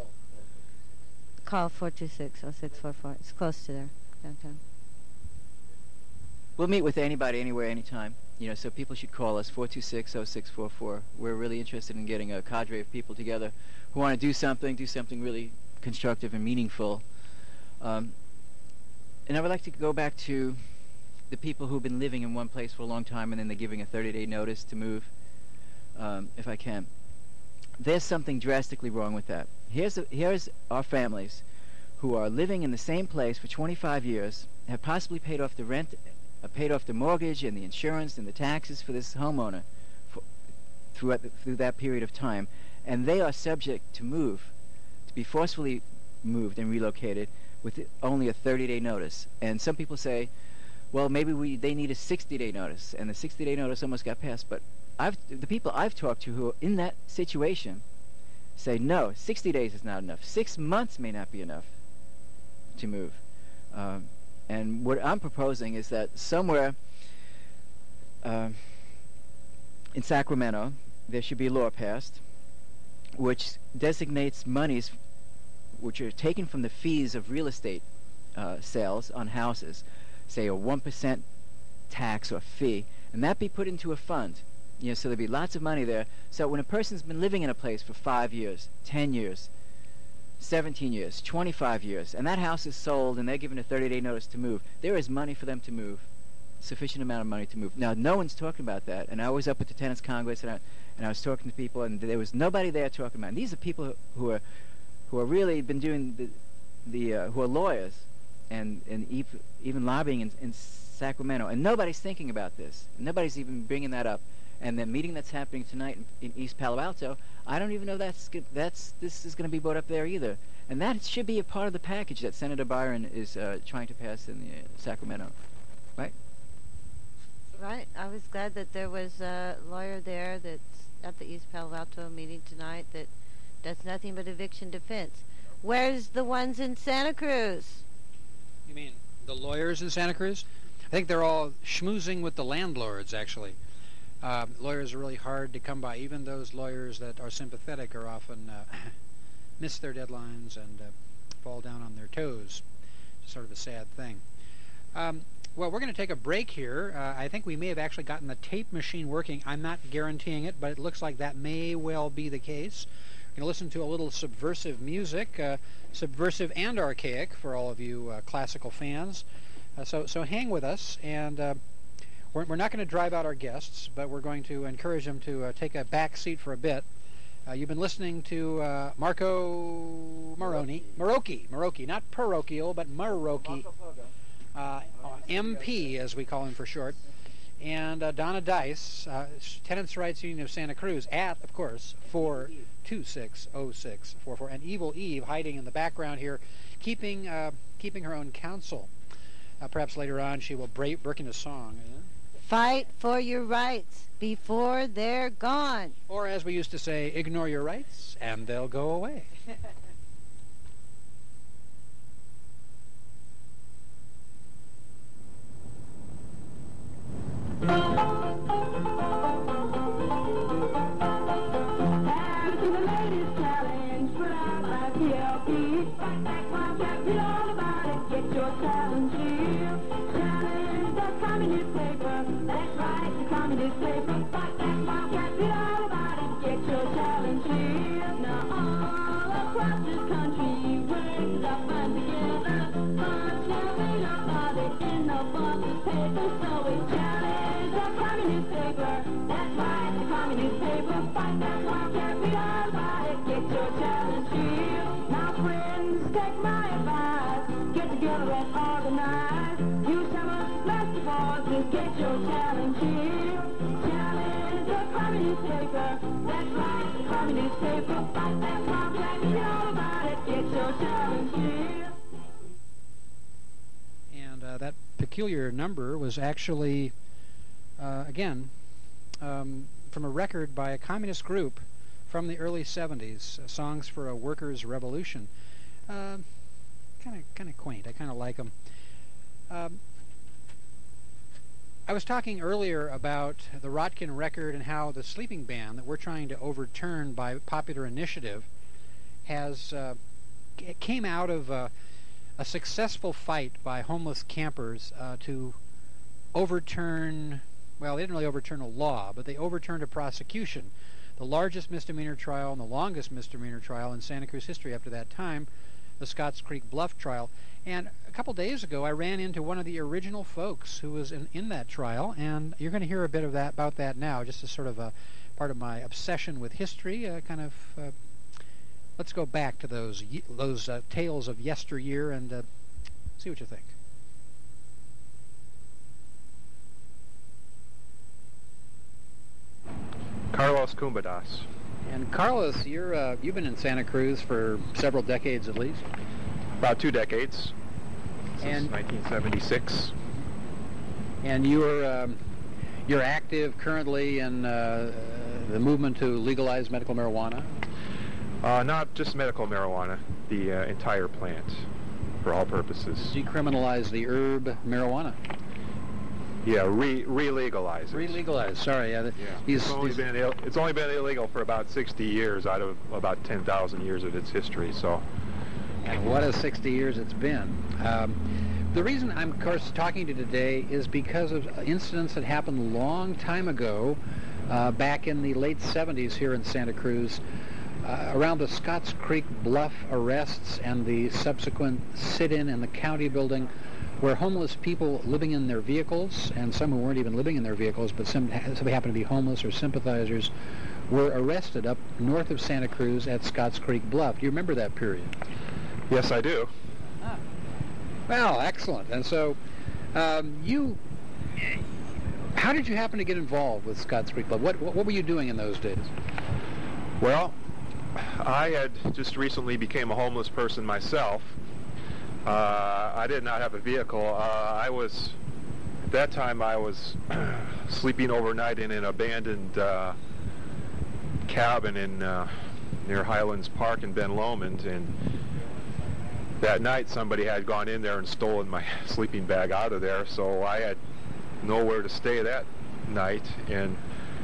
S2: Call four two six, oh six four four. It's close to there, downtown.
S5: We'll meet with anybody, anywhere, anytime. You know, so people should call us, four two six, oh six four four. We're really interested in getting a cadre of people together who want to do something, do something really constructive and meaningful. Um, and I would like to go back to the people who've been living in one place for a long time, and then they're giving a thirty-day notice to move, um, if I can. There's something drastically wrong with that. Here's, a, here's our families who are living in the same place for twenty-five years, have possibly paid off the rent, uh, paid off the mortgage and the insurance and the taxes for this homeowner for, throughout the, through that period of time, and they are subject to move, to be forcefully moved and relocated with only a thirty-day notice. And some people say, well, maybe we they need a sixty-day notice, and the sixty-day notice almost got passed. But I've, the people I've talked to who are in that situation say, no, sixty days is not enough. Six months may not be enough to move. Um, and what I'm proposing is that somewhere uh, in Sacramento, there should be a law passed which designates monies which are taken from the fees of real estate uh, sales on houses, say a one percent tax or fee, and that be put into a fund. You know, so there'd be lots of money there. So when a person's been living in a place for five years, ten years, seventeen years, twenty-five years, and that house is sold and they're given a thirty-day notice to move, there is money for them to move, sufficient amount of money to move. Now, no one's talking about that. And I was up at the Tenants Congress, and I, and I was talking to people, and there was nobody there talking about it. And these are people who are who are really been doing the, the uh, who are lawyers and, and ev- even lobbying in, in Sacramento. And nobody's thinking about this. Nobody's even bringing that up. And the meeting that's happening tonight in, in East Palo Alto, I don't even know that's that's this is going to be brought up there either. And that should be a part of the package that Senator Byron is uh, trying to pass in the, uh, Sacramento, right?
S2: Right. I was glad that there was a lawyer there that's at the East Palo Alto meeting tonight that does nothing but eviction defense. Where's the ones in Santa Cruz?
S1: You mean the lawyers in Santa Cruz? I think they're all schmoozing with the landlords, actually. Uh, lawyers are really hard to come by. Even those lawyers that are sympathetic are often uh, miss their deadlines and uh, fall down on their toes. It's sort of a sad thing. Um, well, we're going to take a break here. Uh, I think we may have actually gotten the tape machine working. I'm not guaranteeing it, but it looks like that may well be the case. We're going to listen to a little subversive music, uh, subversive and archaic for all of you uh, classical fans. Uh, so, so hang with us, and uh, we're, we're not going to drive out our guests, but we're going to encourage them to uh, take a back seat for a bit. Uh, you've been listening to uh, Marco Moroni, Maroki, Maroki, not parochial, but Maroki, uh, M P as we call him for short. and uh, Donna Dice, uh, Tenants' Rights Union of Santa Cruz, at, of course, four two six oh six four four. And Evil Eve hiding in the background here, keeping uh, keeping her own counsel. Uh, perhaps later on she will break, break into song. Uh,
S2: Fight for your rights before they're gone.
S1: or as we used to say, ignore your rights and they'll go away. And uh, that peculiar number was actually, uh, again, um, from a record by a communist group from the early seventies, uh, Songs for a Workers' Revolution. Kind of kind of quaint. I kind of like them. Um, I was talking earlier about the Rotkin record and how the sleeping ban that we're trying to overturn by popular initiative has uh, c- came out of uh, a successful fight by homeless campers uh, to overturn, well, they didn't really overturn a law, but they overturned a prosecution. The largest misdemeanor trial and the longest misdemeanor trial in Santa Cruz history up to that time, the Scotts Creek Bluff trial. And a couple days ago, I ran into one of the original folks who was in, in that trial, and you're going to hear a bit of that about that now, just as sort of a part of my obsession with history, uh, kind of, uh, let's go back to those ye- those uh, tales of yesteryear and uh, see what you think.
S6: Carlos Cumbadas.
S1: And Carlos, you're uh, you've been in Santa Cruz for several decades at least.
S6: About two decades, since
S1: And-
S6: nineteen seventy-six.
S1: And you're um, you're active currently in uh, the movement to legalize medical marijuana.
S6: Uh, not just medical marijuana, the uh, entire plant, for all purposes.
S1: Decriminalize the herb marijuana.
S6: Yeah, re re-legalize it.
S1: Re-legalize. Sorry, yeah. the-
S6: Yeah.
S1: These,
S6: It's only
S1: these-
S6: been Ill- it's only been illegal for about sixty years out of about ten thousand years of its history. So,
S1: and what a sixty years it's been. Um, the reason I'm, of course, talking to you today is because of incidents that happened a long time ago, uh, back in the late seventies here in Santa Cruz, uh, around the Scotts Creek Bluff arrests and the subsequent sit-in in the county building, where homeless people living in their vehicles, and some who weren't even living in their vehicles, but some somebody happened to be homeless or sympathizers, were arrested up north of Santa Cruz at Scotts Creek Bluff. Do you remember that period?
S6: yes, I do.
S1: Ah. Well, excellent. And so, um, you, how did you happen to get involved with Scotts Creek Bluff? What, what what were you doing in those days?
S6: Well, I had just recently became a homeless person myself. Uh, I did not have a vehicle. Uh, I was, at that time, I was sleeping overnight in an abandoned uh, cabin in uh, near Highlands Park in Ben Lomond, and that night somebody had gone in there and stolen my sleeping bag out of there, so I had nowhere to stay that night. And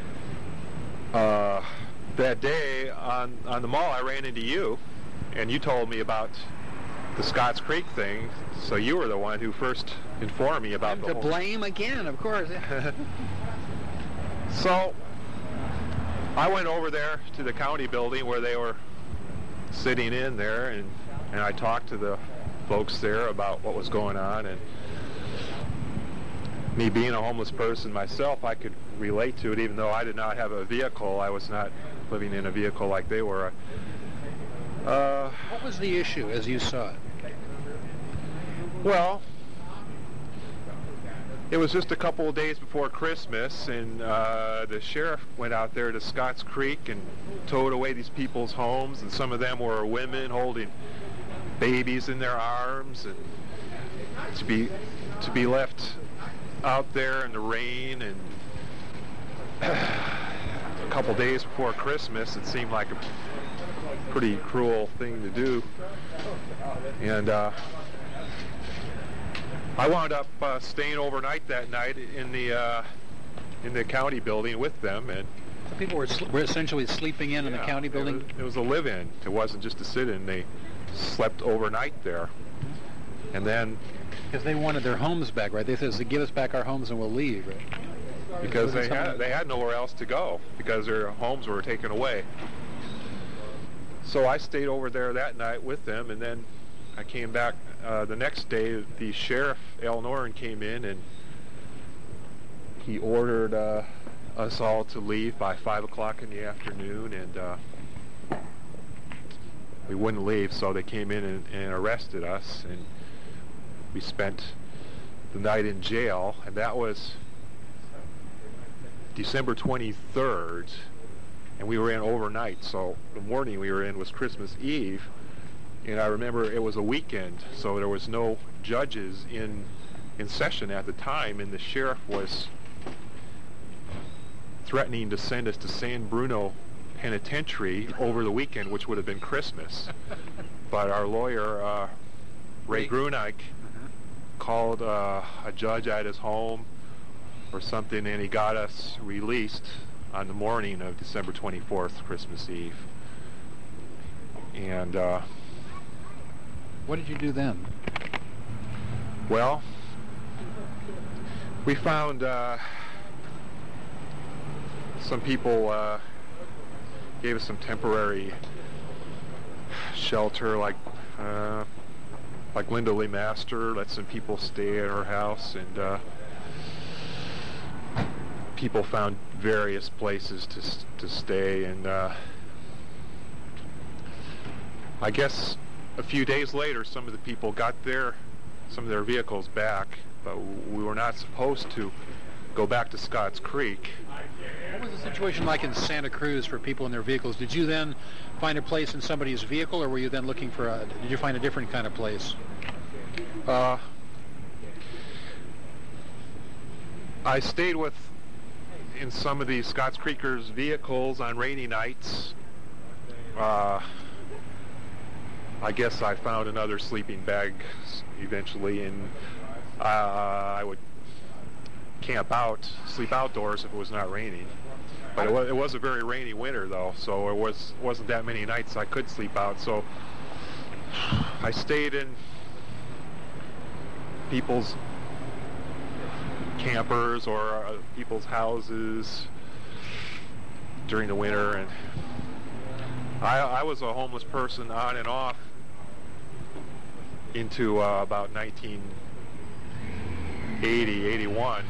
S6: uh, that day on, on the mall, I ran into you, and you told me about the Scotts Creek thing, so you were the one who first informed me about
S1: I'm
S6: the
S1: to
S6: whole...
S1: blame again, of course.
S6: So I went over there to the county building where they were sitting in there, and, and I talked to the folks there about what was going on. And me being a homeless person myself, I could relate to it, even though I did not have a vehicle. I was not living in a vehicle like they were. Uh,
S1: What was the issue as you saw it?
S6: Well, it was just a couple of days before Christmas, and uh, the sheriff went out there to Scotts Creek and towed away these people's homes, and some of them were women holding babies in their arms, and to be to be left out there in the rain and a couple days before Christmas, it seemed like a pretty cruel thing to do. And uh, I wound up uh, staying overnight that night in the uh, in the county building with them, and
S1: So people were, sl- were essentially sleeping in in the
S6: yeah,
S1: county building?
S6: It was, it was a live-in. It wasn't just a sit-in. They slept overnight there, and then
S1: Because they wanted their homes back, right? They said, give us back our homes and we'll leave, right?
S6: because
S1: Was it
S6: they had
S1: something-
S6: they had nowhere else to go because their homes were taken away. So I stayed over there that night with them, and then I came back uh, the next day. The sheriff, Al Noren, came in, and he ordered uh, us all to leave by five o'clock in the afternoon, and uh, we wouldn't leave, so they came in and, and arrested us, and we spent the night in jail, and that was December twenty-third, and we were in overnight, so the morning we were in was Christmas Eve, and I remember it was a weekend, so there was no judges in in session at the time, and the sheriff was threatening to send us to San Bruno Penitentiary over the weekend, which would have been Christmas. But our lawyer, uh, Ray
S1: Ray-
S6: Gruneich, called uh, a judge at his home or something, and he got us released on the morning of December twenty-fourth, Christmas Eve. And, uh,
S1: What did you do then?
S6: well, we found uh, some people uh, gave us some temporary shelter, like uh, like Linda Lee Master let some people stay at her house, and uh, people found various places to s- to stay, and uh, I guess a few days later, some of the people got their some of their vehicles back, but we were not supposed to go back to Scotts Creek.
S1: What was the situation like in Santa Cruz for people in their vehicles? Did you then find a place in somebody's vehicle, or were you then looking for a, did you find a different kind of place?
S6: Uh, I stayed with in some of these Scotts Creekers' vehicles on rainy nights. Uh, I guess I found another sleeping bag s- eventually, and uh, I would camp out, sleep outdoors if it was not raining. But it was, it was a very rainy winter, though, so it was wasn't that many nights I could sleep out. So I stayed in people's campers or uh, people's houses during the winter, and I, I was a homeless person on and off into uh, about nineteen eighty, eighty-one.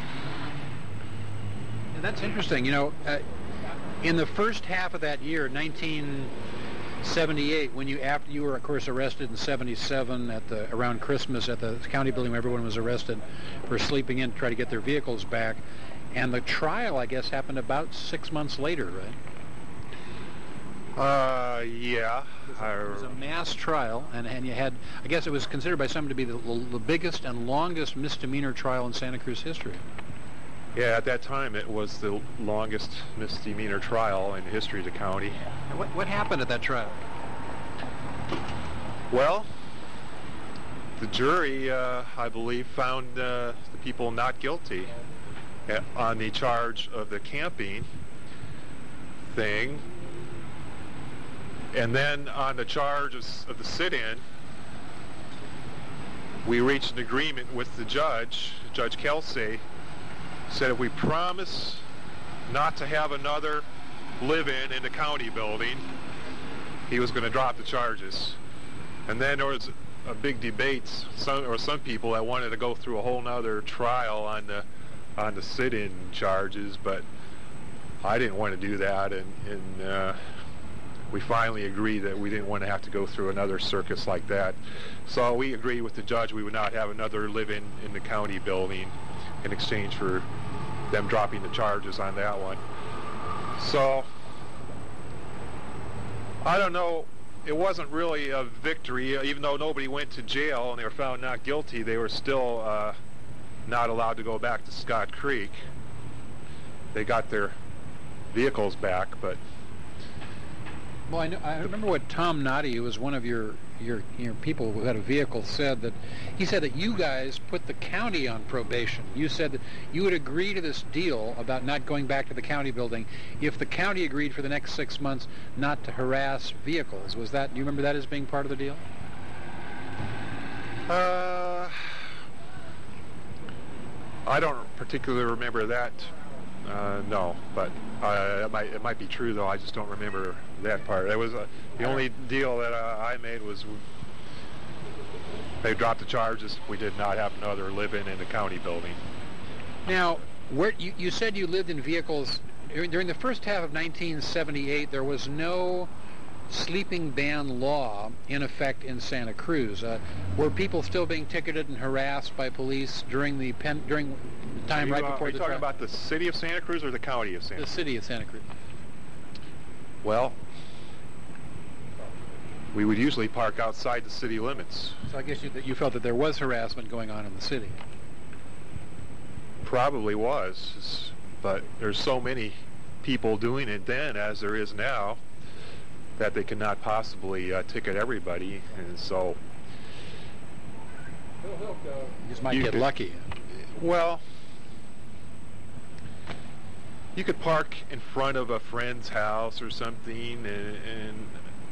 S1: And that's interesting. You know, uh, in the first half of that year, nineteen seventy-eight, when you after you were, of course, arrested in seventy-seven at the around Christmas at the county building, where everyone was arrested for sleeping in to try to get their vehicles back, and the trial, I guess, happened about six months later, right?
S6: Uh, yeah. I,
S1: It was a mass trial, and, and you had, I guess it was considered by some to be the, the biggest and longest misdemeanor trial in Santa Cruz history.
S6: yeah, at that time it was the longest misdemeanor trial in the history of the county.
S1: And what, what happened at that trial?
S6: Well, the jury, uh, I believe, found uh, the people not guilty uh, on the charge of the camping thing. And then on the charge of, of the sit-in, we reached an agreement with the judge, Judge Kelsey, said if we promise not to have another live-in in the county building, he was going to drop the charges. And then there was a big debate, some, or some people that wanted to go through a whole nother trial on the on the sit-in charges, but I didn't want to do that, and, and uh, we finally agreed that we didn't want to have to go through another circus like that. So we agreed with the judge we would not have another live-in in the county building. in exchange for them dropping the charges on that one. So, I don't know, it wasn't really a victory. Even though nobody went to jail and they were found not guilty, they were still uh, not allowed to go back to Scott Creek. They got their vehicles back, but...
S1: Well, I, know, I remember what Tom Noddy, who was one of your, your your people who had a vehicle, said that he said that you guys put the county on probation. You said that you would agree to this deal about not going back to the county building if the county agreed for the next six months not to harass vehicles. Was that, do you remember that as being part of the deal?
S6: Uh, I don't particularly remember that. Uh, no, but uh, it might it might be true though. I just don't remember that part. It was uh, the only deal that uh, I made was they dropped the charges. We did not have another live-in in the county building.
S1: Now, where you, you said you lived in vehicles during, during the first half of nineteen seventy-eight. There was no sleeping ban law in effect in Santa Cruz. Uh, were people still being ticketed and harassed by police during the pen, during the time
S6: you,
S1: right
S6: uh,
S1: before
S6: are you
S1: the
S6: talking
S1: trial?
S6: about the city of Santa Cruz or the county of Santa
S1: The
S6: Cruz?
S1: city of Santa Cruz.
S6: Well, we would usually park outside the city limits.
S1: So I guess you, that you felt that there was harassment going on in the city.
S6: Probably was, but there's so many people doing it then as there is now that they cannot possibly uh, ticket everybody, and so
S1: You just might
S6: You
S1: get
S6: could-
S1: lucky.
S6: well, you could park in front of a friend's house or something, and, and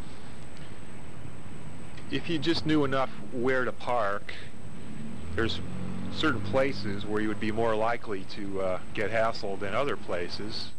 S6: if you just knew enough where to park, there's certain places where you would be more likely to uh, get hassled than other places.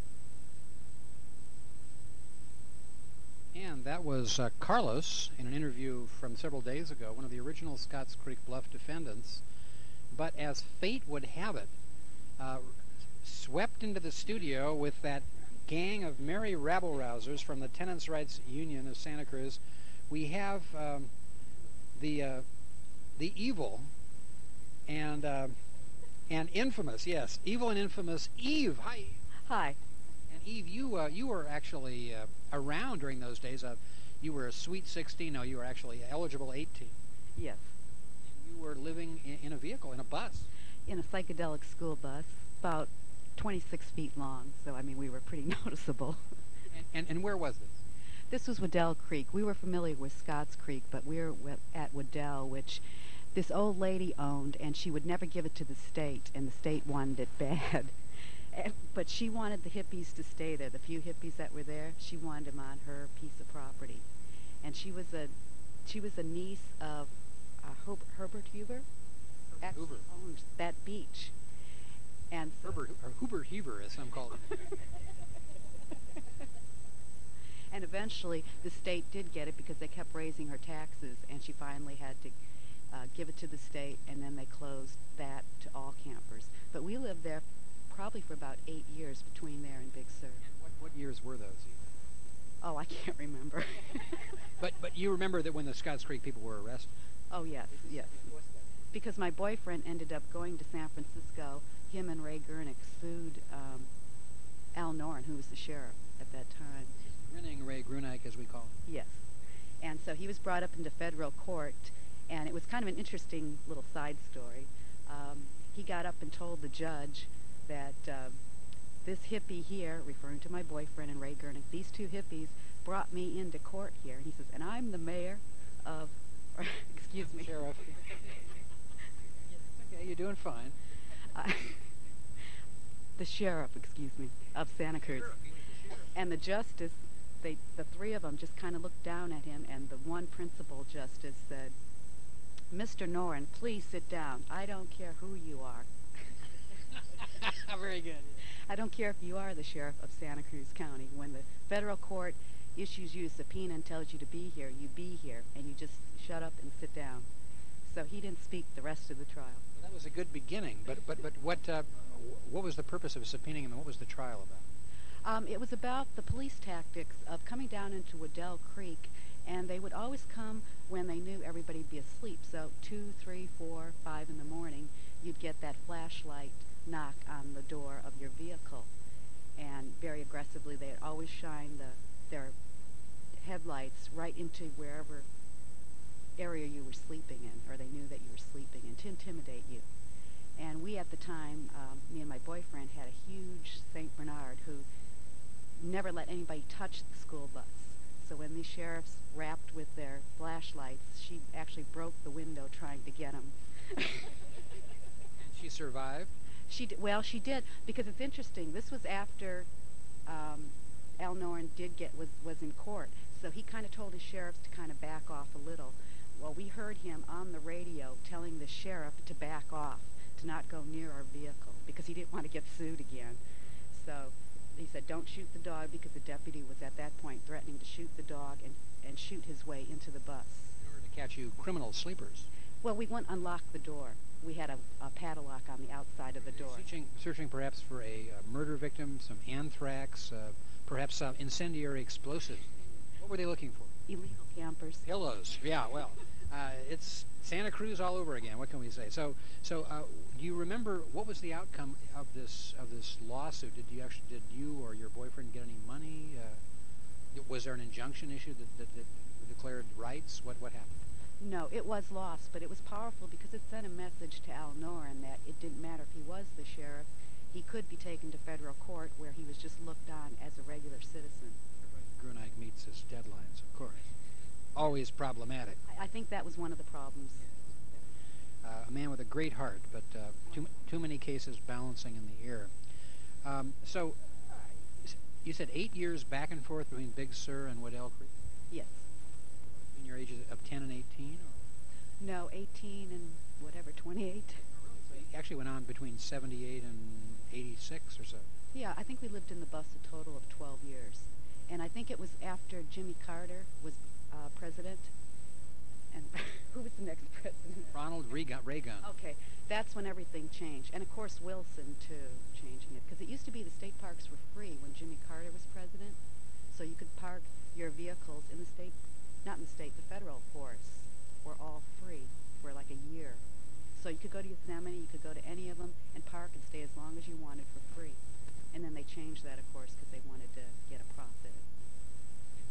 S1: And that was uh, Carlos in an interview from several days ago, one of the original Scotts Creek Bluff defendants. But as fate would have it, uh, swept into the studio with that gang of merry rabble-rousers from the Tenants' Rights Union of Santa Cruz, we have um, the uh, the evil and uh, and infamous, yes, evil and infamous Eve. Hi.
S7: Hi.
S1: And Eve, you uh, you were actually uh, around during those days. Uh, you were a sweet sixteen. No, you were actually eligible eighteen.
S7: Yes.
S1: And you were living in, in a vehicle, in a bus.
S7: In a psychedelic school bus, about twenty-six feet long. So, I mean, we were pretty noticeable.
S1: And, and, and where was this?
S7: This was Waddell Creek. We were familiar with Scotts Creek, but we were wi- at Waddell, which this old lady owned, and she would never give it to the state, and the state wanted it bad. And, but she wanted the hippies to stay there. The few hippies that were there, she wanted them on her piece of property. And she was a she was a niece of uh, Herb, Herbert Huber. Actually
S1: Hoover.
S7: owned that beach. And so
S1: Herbert, or Huber Huber, as some call it.
S7: And eventually, the state did get it because they kept raising her taxes, and she finally had to uh, give it to the state, and then they closed that to all campers. But we lived there probably for about eight years between there and Big Sur.
S1: And what, what years were those? Eve?
S7: Oh, I can't remember.
S1: But but you remember that when the Scotts Creek people were arrested?
S7: Oh, yes, yes. Because my boyfriend ended up going to San Francisco. Him and Ray Gurnick sued um, Al Norn, who was the sheriff at that time.
S1: Grinning Ray Grunick, as we call him.
S7: Yes. And so he was brought up into federal court, and it was kind of an interesting little side story. Um, he got up and told the judge that uh, this hippie here, referring to my boyfriend and Ray Gurnick, these two hippies brought me into court here. And he says, and I'm the mayor of, or, excuse me.
S1: Sheriff. Okay, you're doing fine.
S7: Uh, the sheriff, excuse me, of Santa Cruz. And the justice, they, the three of them just kind of looked down at him, and the one principal justice said, Mister Noren, please sit down. I don't care who you are.
S1: Very good.
S7: I don't care if you are the sheriff of Santa Cruz County. When the federal court issues you a subpoena and tells you to be here, you be here, and you just shut up and sit down. So he didn't speak the rest of the trial.
S1: Well, that was a good beginning, but but but what uh, what was the purpose of subpoenaing him, and what was the trial about?
S7: Um, it was about the police tactics of coming down into Waddell Creek, and they would always come when they knew everybody would be asleep. So two, three, four, five in the morning, you'd get that flashlight knock on the door of your vehicle. And very aggressively, they'd always shine the, their headlights right into wherever area you were sleeping in, or they knew that you were sleeping in, to intimidate you. And we at the time, um, me and my boyfriend, had a huge Saint Bernard who never let anybody touch the school bus. So when these sheriffs rapped with their flashlights, she actually broke the window trying to get him.
S1: And she survived?
S7: She d- well, she did, because it's interesting. This was after um, Al Noren did get was was in court, so he kind of told his sheriffs to kind of back off a little. Well, we heard him on the radio telling the sheriff to back off, to not go near our vehicle, because he didn't want to get sued again. So he said, "Don't shoot the dog," because the deputy was at that point threatening to shoot the dog and and shoot his way into the bus.
S1: In order to catch you criminal sleepers.
S7: Well, we wouldn't unlock the door. We had a, a padlock on the outside of the door.
S1: Searching, searching perhaps for a uh, murder victim, some anthrax, uh, perhaps some incendiary explosives. What were they looking for?
S7: Illegal campers.
S1: Pillows. Yeah, well, uh, it's Santa Cruz all over again. What can we say? So, so uh, do you remember what was the outcome of this of this lawsuit? Did you actually, did you or your boyfriend get any money? Uh, was there an injunction issued that, that, that declared rights? What what happened?
S7: No, it was lost, but it was powerful because it sent a message to Al Noren that it didn't matter if he was the sheriff. He could be taken to federal court where he was just looked on as a regular citizen.
S1: Grueneich meets his deadlines, of course. Always problematic.
S7: I, I think that was one of the problems.
S1: Uh, a man with a great heart, but uh, too too many cases balancing in the air. Um, so, uh, you said eight years back and forth between Big Sur and Waddell Creek?
S7: Yes.
S1: Between your ages of ten and eighteen? Or?
S7: No, eighteen and whatever, twenty-eight.
S1: So you actually went on between seventy-eight and eighty-six or so.
S7: Yeah, I think we lived in the bus a total of twelve years. And I think it was after Jimmy Carter was uh, president. And who was the next president?
S1: Ronald Reagan. Reagan.
S7: Okay, that's when everything changed. And, of course, Wilson, too, changing it. Because it used to be the state parks were free when Jimmy Carter was president. So you could park your vehicles in the state, not in the state, the federal forests were all free for like a year. So you could go to Yosemite, you could go to any of them and park and stay as long as you wanted for free. And then they changed that, of course, because they wanted to get a profit.